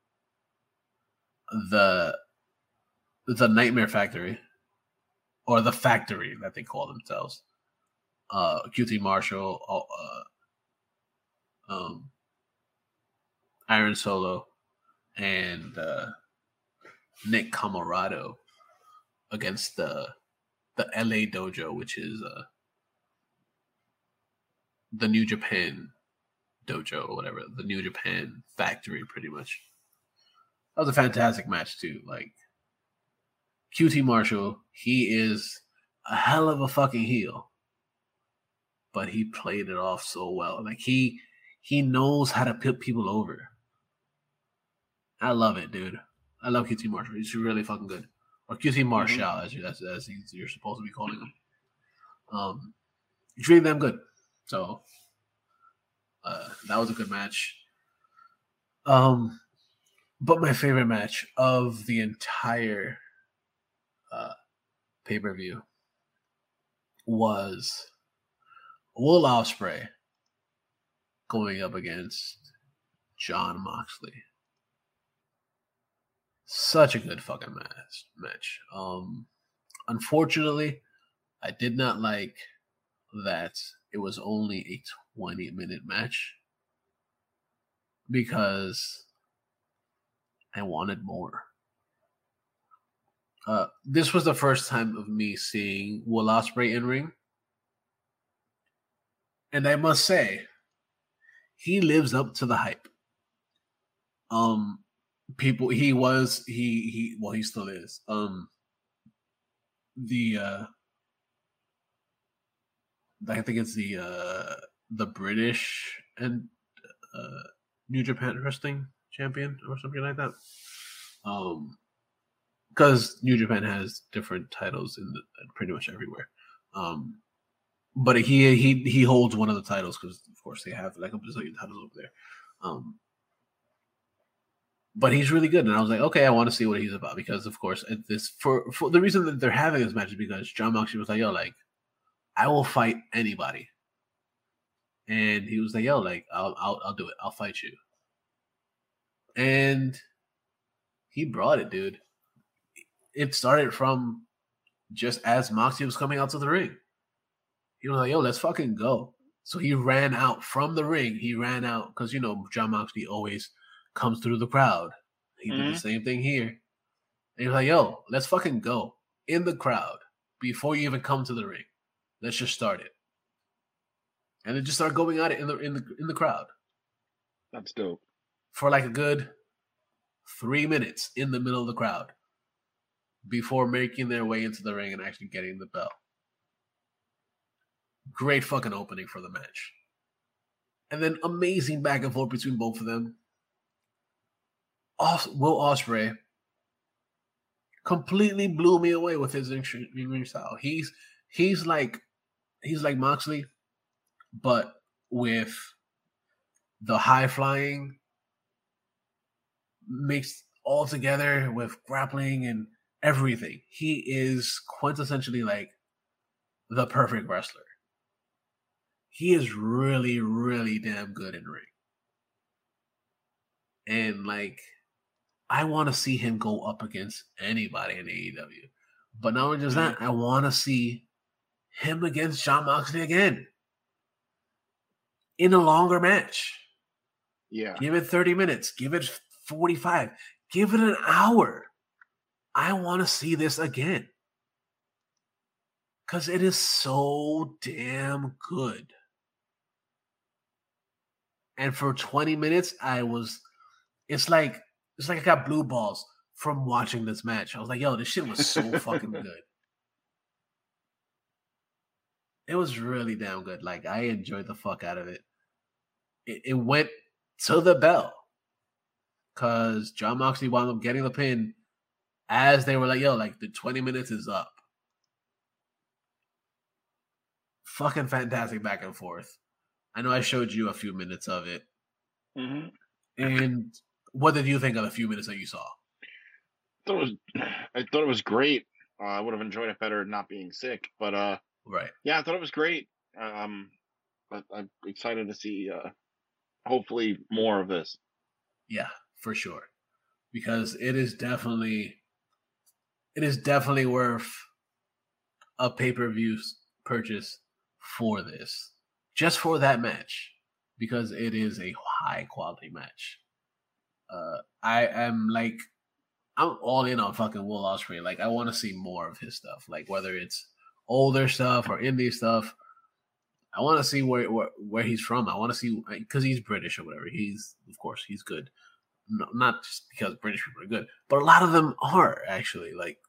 the the Nightmare Factory, or the Factory that they call themselves. Uh, Q T Marshall, uh, um, Iron Solo, and uh, Nick Camarado against the the L A Dojo, which is uh, the New Japan Dojo or whatever, the New Japan Factory, pretty much. That was a fantastic match too. Like Q T Marshall, he is a hell of a fucking heel. But he played it off so well. Like he he knows how to put people over. I love it, dude. I love Q T Marshall. He's really fucking good. Or Q T Marshall, mm-hmm. as, you, as, as you're supposed to be calling him. Um, he's really damn good. So uh, that was a good match. Um, but my favorite match of the entire uh, pay-per-view was Will Ospreay going up against Jon Moxley. Such a good fucking match. match. Um, unfortunately, I did not like that it was only a twenty-minute match because I wanted more. Uh, this was the first time of me seeing Will Ospreay in ring. And I must say, he lives up to the hype. Um, people, he was, he, he, well, he still is. Um, the, uh, I think it's the, uh, the British and, uh, New Japan Wrestling Champion or something like that. Um, because New Japan has different titles in the, pretty much everywhere. Um, But he he he holds one of the titles because, of course, they have like a bazillion titles over there. Um, but he's really good, and I was like, okay, I want to see what he's about because, of course, at this for for the reason that they're having this match is because Jon Moxley was like, yo, like, I will fight anybody, and he was like, yo, like, I'll I'll I'll do it, I'll fight you, and he brought it, dude. It started from just as Moxley was coming out to the ring. He was like, yo, let's fucking go. So he ran out from the ring. He ran out because, you know, Jon Moxley always comes through the crowd. He mm-hmm. did the same thing here. And he was like, yo, let's fucking go in the crowd before you even come to the ring. Let's just start it. And then just start going at it in the in the in the crowd. That's dope. For like a good three minutes in the middle of the crowd before making their way into the ring and actually getting the bell. Great fucking opening for the match. And then amazing back and forth between both of them. Will Ospreay completely blew me away with his ring style. He's he's like he's like Moxley, but with the high flying mixed all together with grappling and everything. He is quintessentially like the perfect wrestler. He is really, really damn good in ring. And, like, I want to see him go up against anybody in A E W. But not only just that, I want to see him against Jon Moxley again. In a longer match. Yeah. Give it thirty minutes. Give it forty-five. Give it an hour. I want to see this again. Because it is so damn good. And for twenty minutes, I was, it's like, it's like I got blue balls from watching this match. I was like, yo, this shit was so fucking good. It was really damn good. Like, I enjoyed the fuck out of it. It, it went to the bell. Because Jon Moxley wound up getting the pin as they were like, yo, like, the twenty minutes is up. Fucking fantastic back and forth. I know I showed you a few minutes of it. Mm-hmm. And what did you think of the few minutes that you saw? I thought it was, I thought it was great. Uh, I would have enjoyed it better not being sick. But, uh, right. Yeah, I thought it was great. Um, but I'm excited to see, uh, hopefully, more of this. Yeah, for sure. Because it is definitely, it is definitely worth a pay-per-view purchase for this. Just for that match, because it is a high quality match. Uh, I am like, I'm all in on fucking Will Ospreay. Like, I want to see more of his stuff. Like, whether it's older stuff or indie stuff, I want to see where, where where he's from. I want to see, because he's British or whatever. He's, of course, he's good. No, not just because British people are good, but a lot of them are actually. Like,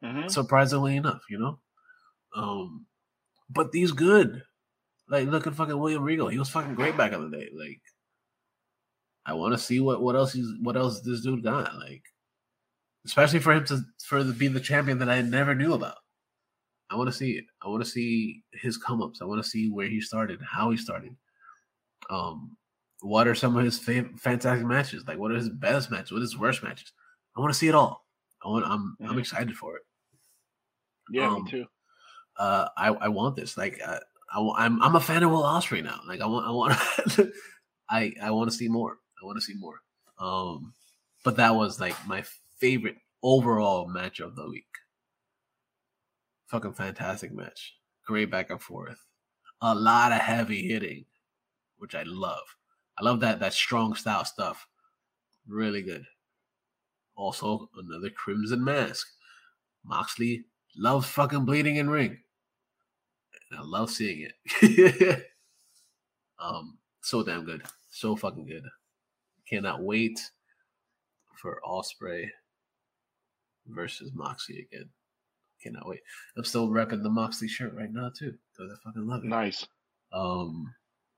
Mm-hmm. Surprisingly enough, you know. Um, but he's good. Like, look at fucking William Regal. He was fucking great back in the day. Like, I want to see what what else he's what else this dude got. Like, especially for him to for the, be the champion that I never knew about. I want to see it. I want to see his come ups. I want to see where he started, how he started. Um, what are some of his fa- fantastic matches? Like, what are his best matches? What are his worst matches? I want to see it all. I want. I'm mm-hmm. I'm excited for it. Yeah, um, me too. Uh, I I want this. Like, I, I I'm I'm a fan of Will Ospreay now. Like, I want I want I I want to see more. I want to see more. Um, but that was like my favorite overall match of the week. Fucking fantastic match. Great back and forth. A lot of heavy hitting, which I love. I love that that strong style stuff. Really good. Also, another Crimson Mask. Moxley loves fucking bleeding in ring. And I love seeing it. um, so damn good. So fucking good. Cannot wait for Ospreay versus Moxley again. Cannot wait. I'm still repping the Moxley shirt right now too, because I fucking love it. Nice. Um,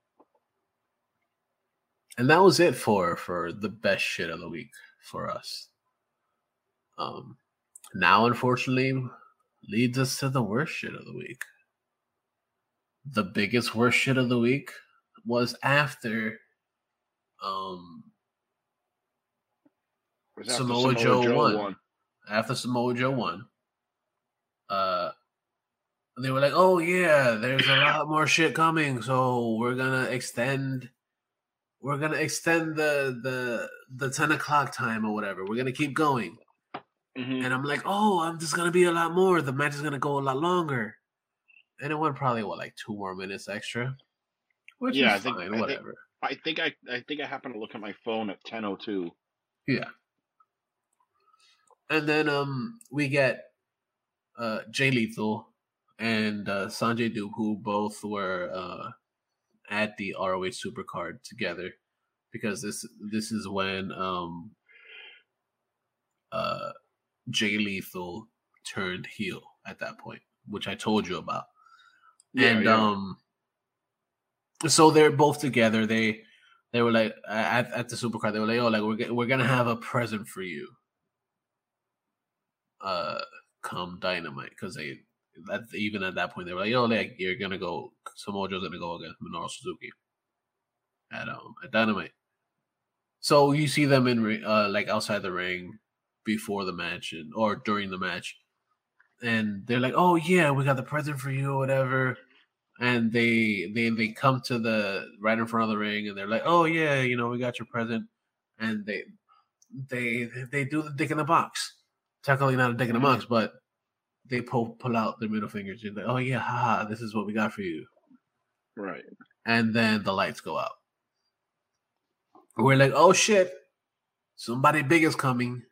and that was it for for the best shit of the week for us. Um, now unfortunately leads us to the worst shit of the week. The biggest worst shit of the week was after um was after Samoa, Samoa Joe, Joe won. won. After Samoa Joe won. Uh They were like, "Oh yeah, there's a lot more shit coming, so we're gonna extend, we're gonna extend the the the ten o'clock time or whatever. We're gonna keep going." Mm-hmm. And I'm like, "Oh, I'm just gonna be a lot more. The match is gonna go a lot longer." And it went probably what like two more minutes extra, which yeah, is I think, fine. I whatever. Think, I think I I think I happened to look at my phone at ten oh two. Yeah. And then um we get uh Jay Lethal and uh, Sanjay Dutt, who both were uh, at the R O H Supercard together, because this this is when um, uh, Jay Lethal turned heel at that point, which I told you about. Yeah, and yeah. um, so they're both together. They they were like at, at the Supercard. They were like, "Oh, like we're we're gonna have a present for you." Uh, come Dynamite, because they. That, even at that point, they were like, "Oh, like you're gonna go, Samoa Joe's gonna go against Minoru Suzuki at um at Dynamite." So you see them in uh like outside the ring before the match and or during the match, and they're like, "Oh yeah, we got the present for you or whatever." And they they they come to the right in front of the ring, and they're like, "Oh yeah, you know, we got your present," and they they they do the dick in the box, technically not a dick in the box, but. They pull pull out their middle fingers. You're like, "Oh yeah, haha, this is what we got for you." Right. And then the lights go out. We're like, "Oh shit, somebody big is coming."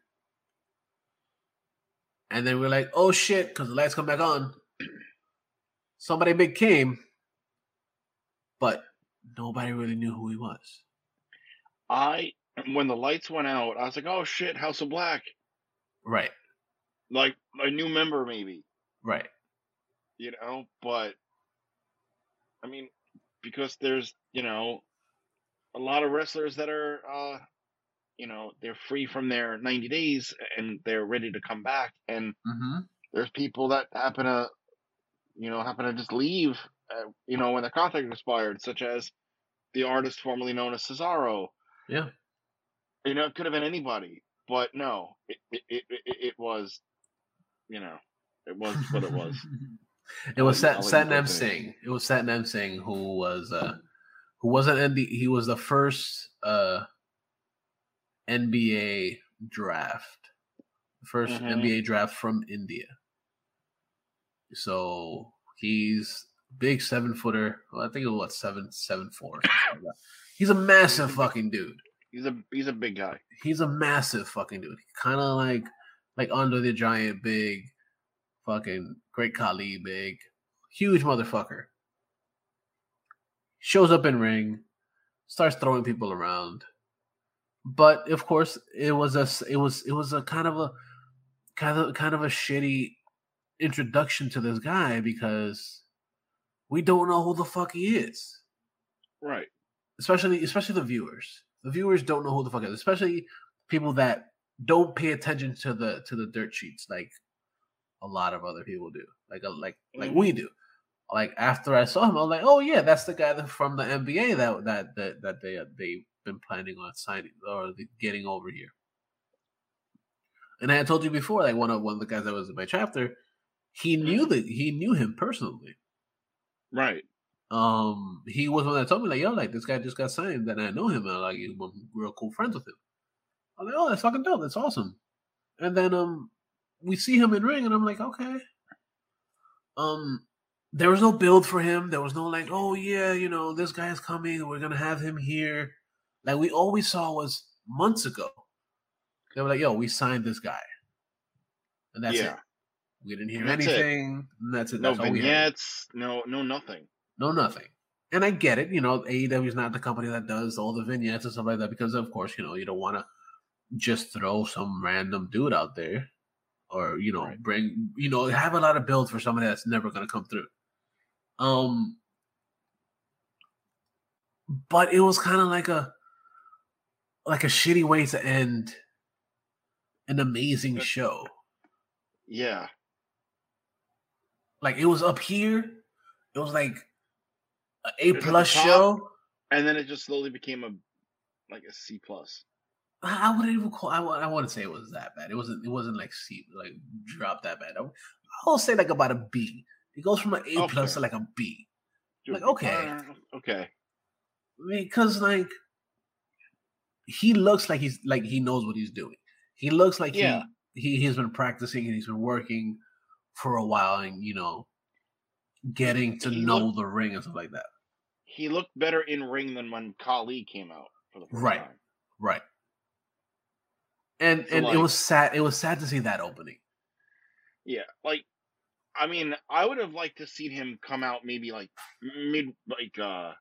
And then we're like, "Oh shit," because the lights come back on. Somebody big came, but nobody really knew who he was. I when the lights went out, I was like, "Oh shit, House of Black." Right. Like a new member, maybe. Right. You know, but I mean, because there's, you know, a lot of wrestlers that are, uh, you know, they're free from their ninety days and they're ready to come back. And mm-hmm. there's people that happen to, you know, happen to just leave, uh, you know, when the contract expired, such as the artist formerly known as Cesaro. Yeah. You know, it could have been anybody, but no, it it, it, it, it was. You know, it was what it was. It was Sat- Satnam Singh. It was Satnam Singh who was uh, who wasn't N B A. He was the first uh, N B A draft, first mm-hmm. N B A draft from India. So he's big seven footer. Well, I think it was what seven seven four. Like that. He's a massive he's a, fucking dude. He's a he's a big guy. He's a massive fucking dude. Kind of like. Like Andre the Giant, big, fucking Great Khali, big, huge motherfucker. Shows up in ring, starts throwing people around, but of course it was a it was it was a kind of a kind of kind of a shitty introduction to this guy because we don't know who the fuck he is. Right. Especially, especially the viewers. The viewers don't know who the fuck it is. Especially people that don't pay attention to the to the dirt sheets like a lot of other people do. Like, like, like mm-hmm. we do. Like after I saw him, I was like, "Oh yeah, that's the guy that, from the N B A that that that, that they they've been planning on signing or getting over here." And I had told you before, like one of one of the guys that was in my chapter, he knew that he knew him personally. Right. Um, he was one that told me like, "Yo, like this guy just got signed, and I know him, and like we're real cool friends with him." I'm like, "Oh, that's fucking dope. That's awesome." And then um, we see him in ring, and I'm like, "Okay." Um. There was no build for him. There was no like, oh yeah, you know, this guy is coming. We're gonna have him here. Like we always saw was months ago. They were like, yo, we signed this guy, and that's yeah. it. We didn't hear anything. It. And that's it. No That's vignettes. No, no nothing. No nothing. And I get it. You know, A E W is not the company that does all the vignettes and stuff like that because, of course, you know, you don't want to just throw some random dude out there, or you know, right. bring you know, have a lot of build for somebody that's never gonna come through. Um, but it was kind of like a like a shitty way to end an amazing show. Yeah, like it was up here. It was like an A plus show, and then it just slowly became a like a C plus. I wouldn't even call. I, I wouldn't say it was that bad. It wasn't. It wasn't like C like drop that bad. I will say like about a B. It goes from an A okay. plus to like a B. Like okay, uh, okay. Because like he looks like he's like he knows what he's doing. He looks like yeah. he he has been practicing and he's been working for a while, and you know, getting to he know looked, the ring and stuff like that. He looked better in ring than when Khali came out for the first right, time. Right. And so and like, it was sad. It was sad to see that opening. Yeah, like. I mean, I would have liked to see him come out maybe like mid, like uh,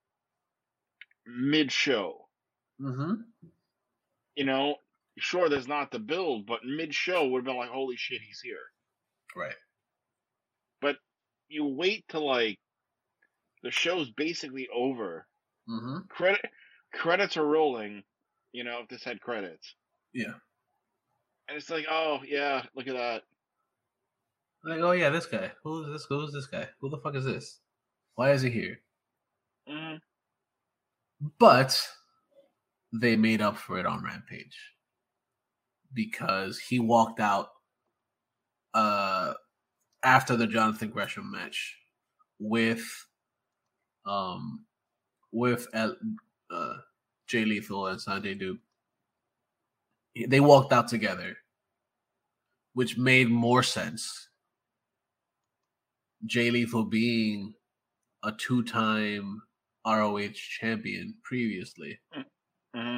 mid show. Mm-hmm. You know, sure, there's not the build, but mid show would have been like, holy shit, he's here. Right. But you wait till like the show's basically over. Mm-hmm. Credit credits are rolling. You know, if this had credits. Yeah. And it's like, oh yeah, look at that. Like, oh yeah, this guy. Who is this? Who is this guy? Who the fuck is this? Why is he here? Mm-hmm. But they made up for it on Rampage because he walked out uh, after the Jonathan Gresham match with um with uh, Jay Lethal and Sanjay Dutt. They walked out together, which made more sense. Jay Lethal being a two-time R O H champion previously, mm-hmm.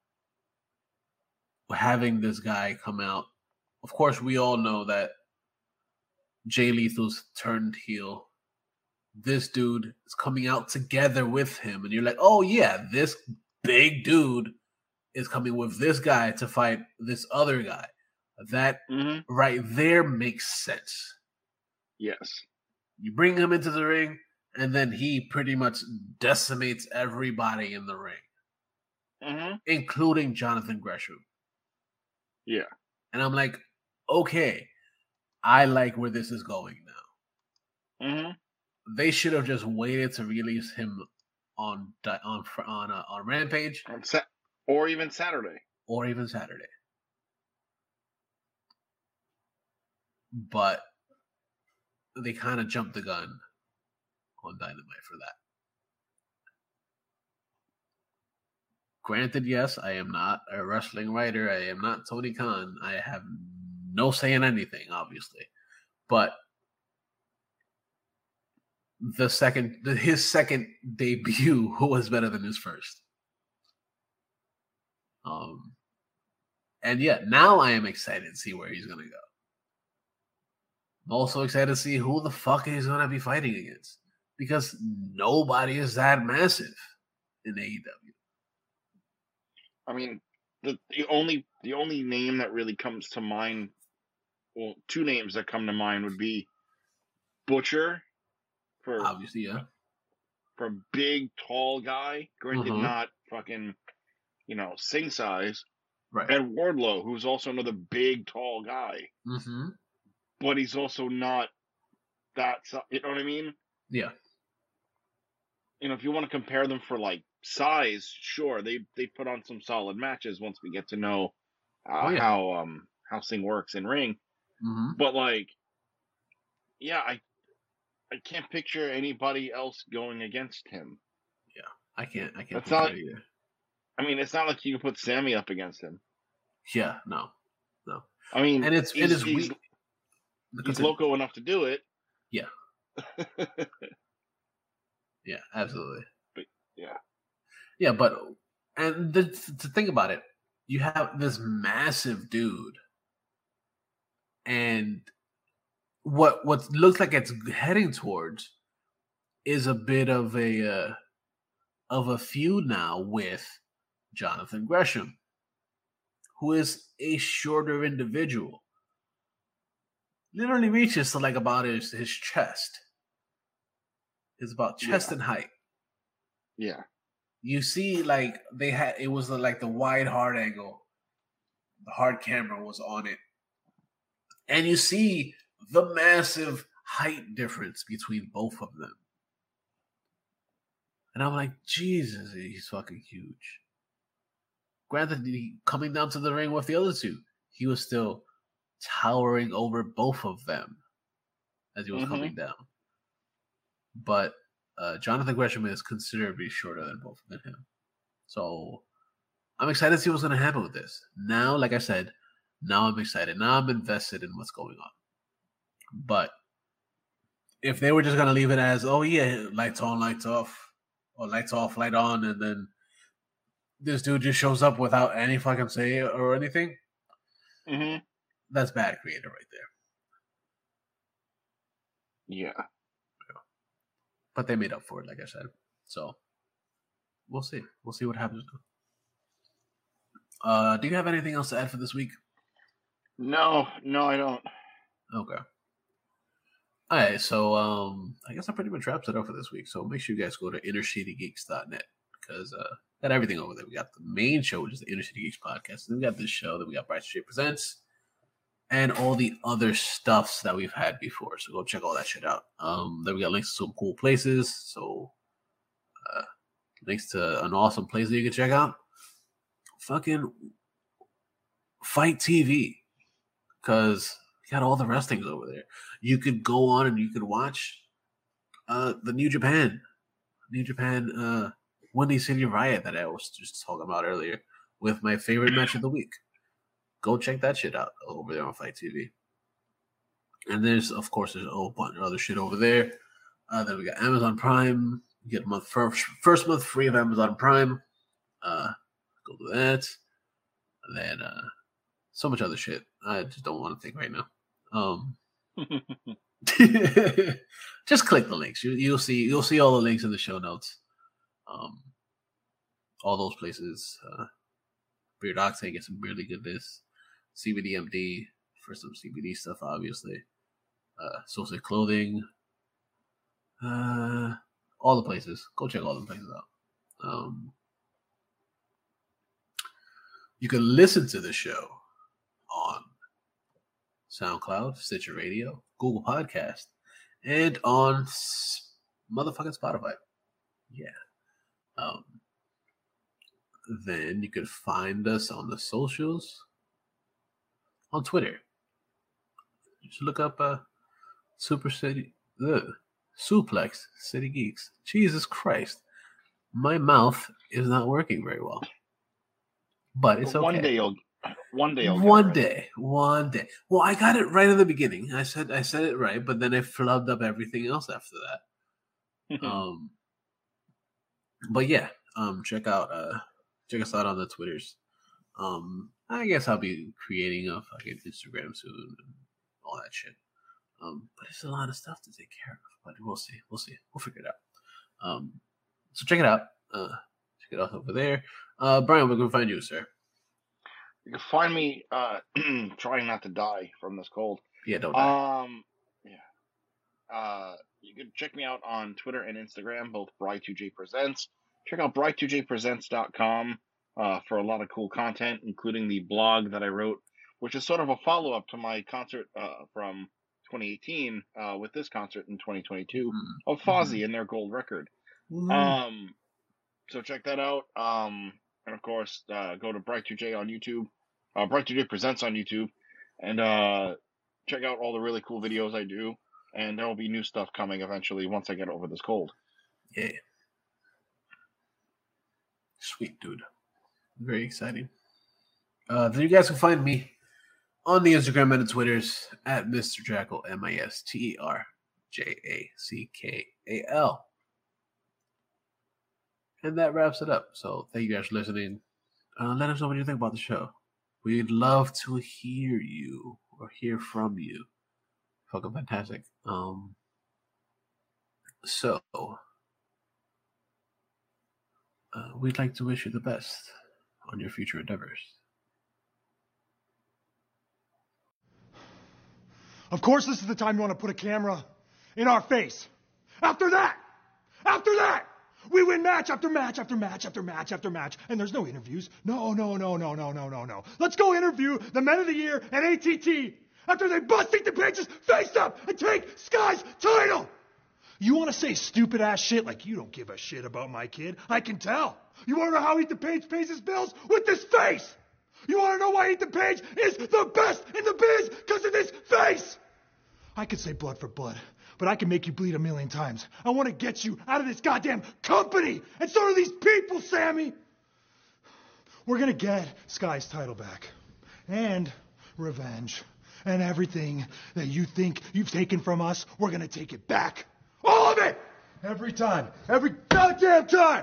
having this guy come out. Of course, we all know that Jay Lethal's turned heel. This dude is coming out together with him, and you're like, oh yeah, this big dude is coming with this guy to fight this other guy. That mm-hmm. right there makes sense. Yes. You bring him into the ring, and then he pretty much decimates everybody in the ring, mm-hmm. including Jonathan Gresham. Yeah. And I'm like, okay, I like where this is going now. Mm-hmm. They should have just waited to release him on on on uh, on Rampage, on sa- or even Saturday, or even Saturday. But they kind of jumped the gun on Dynamite for that. Granted, yes, I am not a wrestling writer. I am not Tony Khan. I have no say in anything, obviously. But the second, his second debut was better than his first. Um, and yeah, now I am excited to see where he's going to go. I'm also excited to see who the fuck he's going to be fighting against. Because nobody is that massive in A E W. I mean, the the only the only name that really comes to mind well, two names that come to mind would be Butcher for Obviously, yeah. for a big, tall guy. Granted, Mhm. not fucking, you know, sing size. Right. And Wardlow, who's also another big, tall guy. Mm-hmm. But he's also not that, you know what I mean? Yeah. You know, if you want to compare them for like size, sure, they they put on some solid matches once we get to know uh, Oh, yeah. how um how Sting works in ring. Mm-hmm. But like, yeah, I I can't picture anybody else going against him. Yeah. I can't. I can't That's picture not. it either. I mean, it's not like you can put Sammy up against him. Yeah. No. No. I mean, And it's it he's is he's weak. he's loco enough to do it. Yeah. Yeah. Absolutely. But yeah. Yeah, but and the, to think about it, you have this massive dude, and what what looks like it's heading towards is a bit of a uh, of a feud now with Jonathan Gresham, who is a shorter individual. Literally reaches to like about his, his chest. It's about chest Yeah. and height. Yeah. You see, like they had it was like the wide hard angle. The hard camera was on it. And you see the massive height difference between both of them. And I'm like, Jesus, he's fucking huge. Granted, he, coming down to the ring with the other two, he was still towering over both of them as he was Mm-hmm. coming down. But uh, Jonathan Gresham is considerably shorter than both than him. So I'm excited to see what's going to happen with this. Now, like I said, now I'm excited. Now I'm invested in what's going on. But if they were just going to leave it as, oh, yeah, lights on, lights off, or lights off, light on, and then this dude just shows up without any fucking say or anything, Mm-hmm. that's bad creative right there. Yeah. But they made up for it, like I said. So we'll see. We'll see what happens. Uh, do you have anything else to add for this week? No, no, I don't. Okay. All right, so um, I guess that pretty much wraps it up for this week. So make sure you guys go to inner city geeks dot net because uh, got everything over there. We got the main show, which is the Inner City Geeks podcast. Then we got this show. Then we got Bright Street Presents, and all the other stuffs that we've had before. So go check all that shit out. Um, then we got links to some cool places. So uh, links to an awesome place that you can check out. Fucking Fight T V, because we got all the wrestlings over there. You could go on and you could watch uh, the New Japan, New Japan uh, Windy City Riot that I was just talking about earlier with my favorite match of the week. Go check that shit out over there on Fight T V. And there's, of course, there's a whole bunch of other shit over there. Uh, then we got Amazon Prime. You get a month first, first month free of Amazon Prime. Uh, go do that. And then uh, so much other shit. I just don't want to think right now. Um, just click the links. You, you'll see. You'll see all the links in the show notes. Um, all those places. Uh, Beard Octane, get some really good this. C B D M D for some C B D stuff, obviously. Uh, Soulsay Clothing. Uh, all the places. Go check all the places out. Um, you can listen to the show on SoundCloud, Stitcher Radio, Google Podcast, and on s- motherfucking Spotify. Yeah. Um, then you can find us on the socials on Twitter. Just look up uh, Super City, ugh, Suplex City Geeks. Jesus Christ. My mouth is not working very well. But it's But okay. one day you'll one day you'll get one it right. day. One day. Well, I got it right in the beginning. I said I said it right, but then I flubbed up everything else after that. um but yeah, um check out uh check us out on the Twitters. Um I guess I'll be creating a fucking Instagram soon and all that shit. Um but it's a lot of stuff to take care of. But we'll see. We'll see. We'll figure it out. Um so check it out. Uh check it out over there. Uh Brian, where can we find you, sir? you can find me uh, trying not to die from this cold. Yeah, don't die. Um, yeah. Uh, you can check me out on Twitter and Instagram, both Bri two J Presents. Check out Bri two J presents dot com uh, for a lot of cool content, including the blog that I wrote, which is sort of a follow-up to my concert uh, from twenty eighteen uh, with this concert in twenty twenty-two Mm-hmm. of Fozzy mm-hmm. and their gold record. Mm-hmm. Um, so check that out. Um, and of course, uh, go to Bri two J on YouTube, uh, Bri two J Presents on YouTube, and uh, check out all the really cool videos I do. And there will be new stuff coming eventually once I get over this cold. Yeah. Sweet, dude. Very exciting. Uh, then you guys can find me on the Instagram and the Twitters at Mister Jackal, M I S T E R J A C K A L. And that wraps it up. So thank you guys for listening. Uh, let us know what you think about the show. We'd love to hear you or hear from you. Fucking fantastic. Um, so, uh, we'd like to wish you the best on your future endeavors. Of course, this is the time you want to put a camera in our face. After that, after that, we win match after match after match after match after match, and there's no interviews. No, no, no, no, no, no, no, no. Let's go interview the Men of the Year and A T T after they bust Ethan Page's face up and take Sky's title. You want to say stupid ass shit like you don't give a shit about my kid? I can tell. You want to know how Ethan Page pays his bills? With this face. You want to know why Ethan Page is the best in the biz? Because of this face. I could say blood for blood, but I can make you bleed a million times. I want to get you out of this goddamn company, and so do these people, Sammy. We're going to get Sky's title back, and revenge, and everything that you think you've taken from us, we're going to take it back. All of it! Every time. Every goddamn time!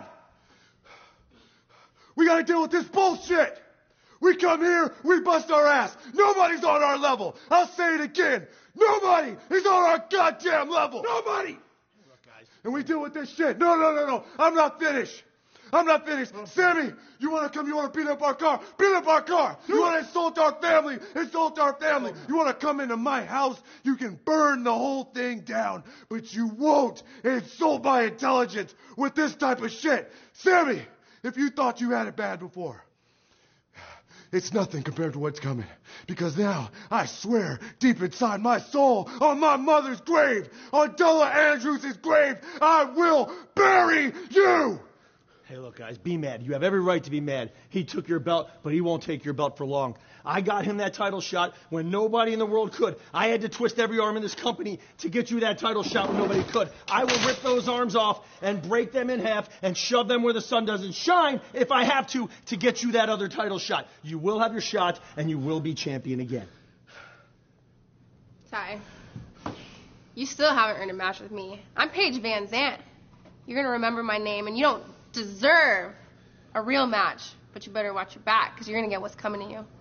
We got to deal with this bullshit! We come here, we bust our ass. Nobody's on our level. I'll say it again. Nobody is on our goddamn level. Nobody. Look, guys. And we deal with this shit. No, no, no, no. I'm not finished. I'm not finished. Okay. Sammy, you want to come, you want to beat up our car? Beat up our car. You want to insult our family? Insult our family. You want to come into my house? You can burn the whole thing down. But you won't insult my intelligence with this type of shit. Sammy, if you thought you had it bad before, it's nothing compared to what's coming. Because now, I swear, deep inside my soul, on my mother's grave, on Della Andrews' grave, I will bury you! Hey, look, guys, be mad. You have every right to be mad. He took your belt, but he won't take your belt for long. I got him that title shot when nobody in the world could. I had to twist every arm in this company to get you that title shot when nobody could. I will rip those arms off and break them in half and shove them where the sun doesn't shine if I have to to get you that other title shot. You will have your shot, and you will be champion again. Ty, you still haven't earned a match with me. I'm Paige Van Zant. You're going to remember my name, and you don't deserve a real match, but you better watch your back because you're going to get what's coming to you.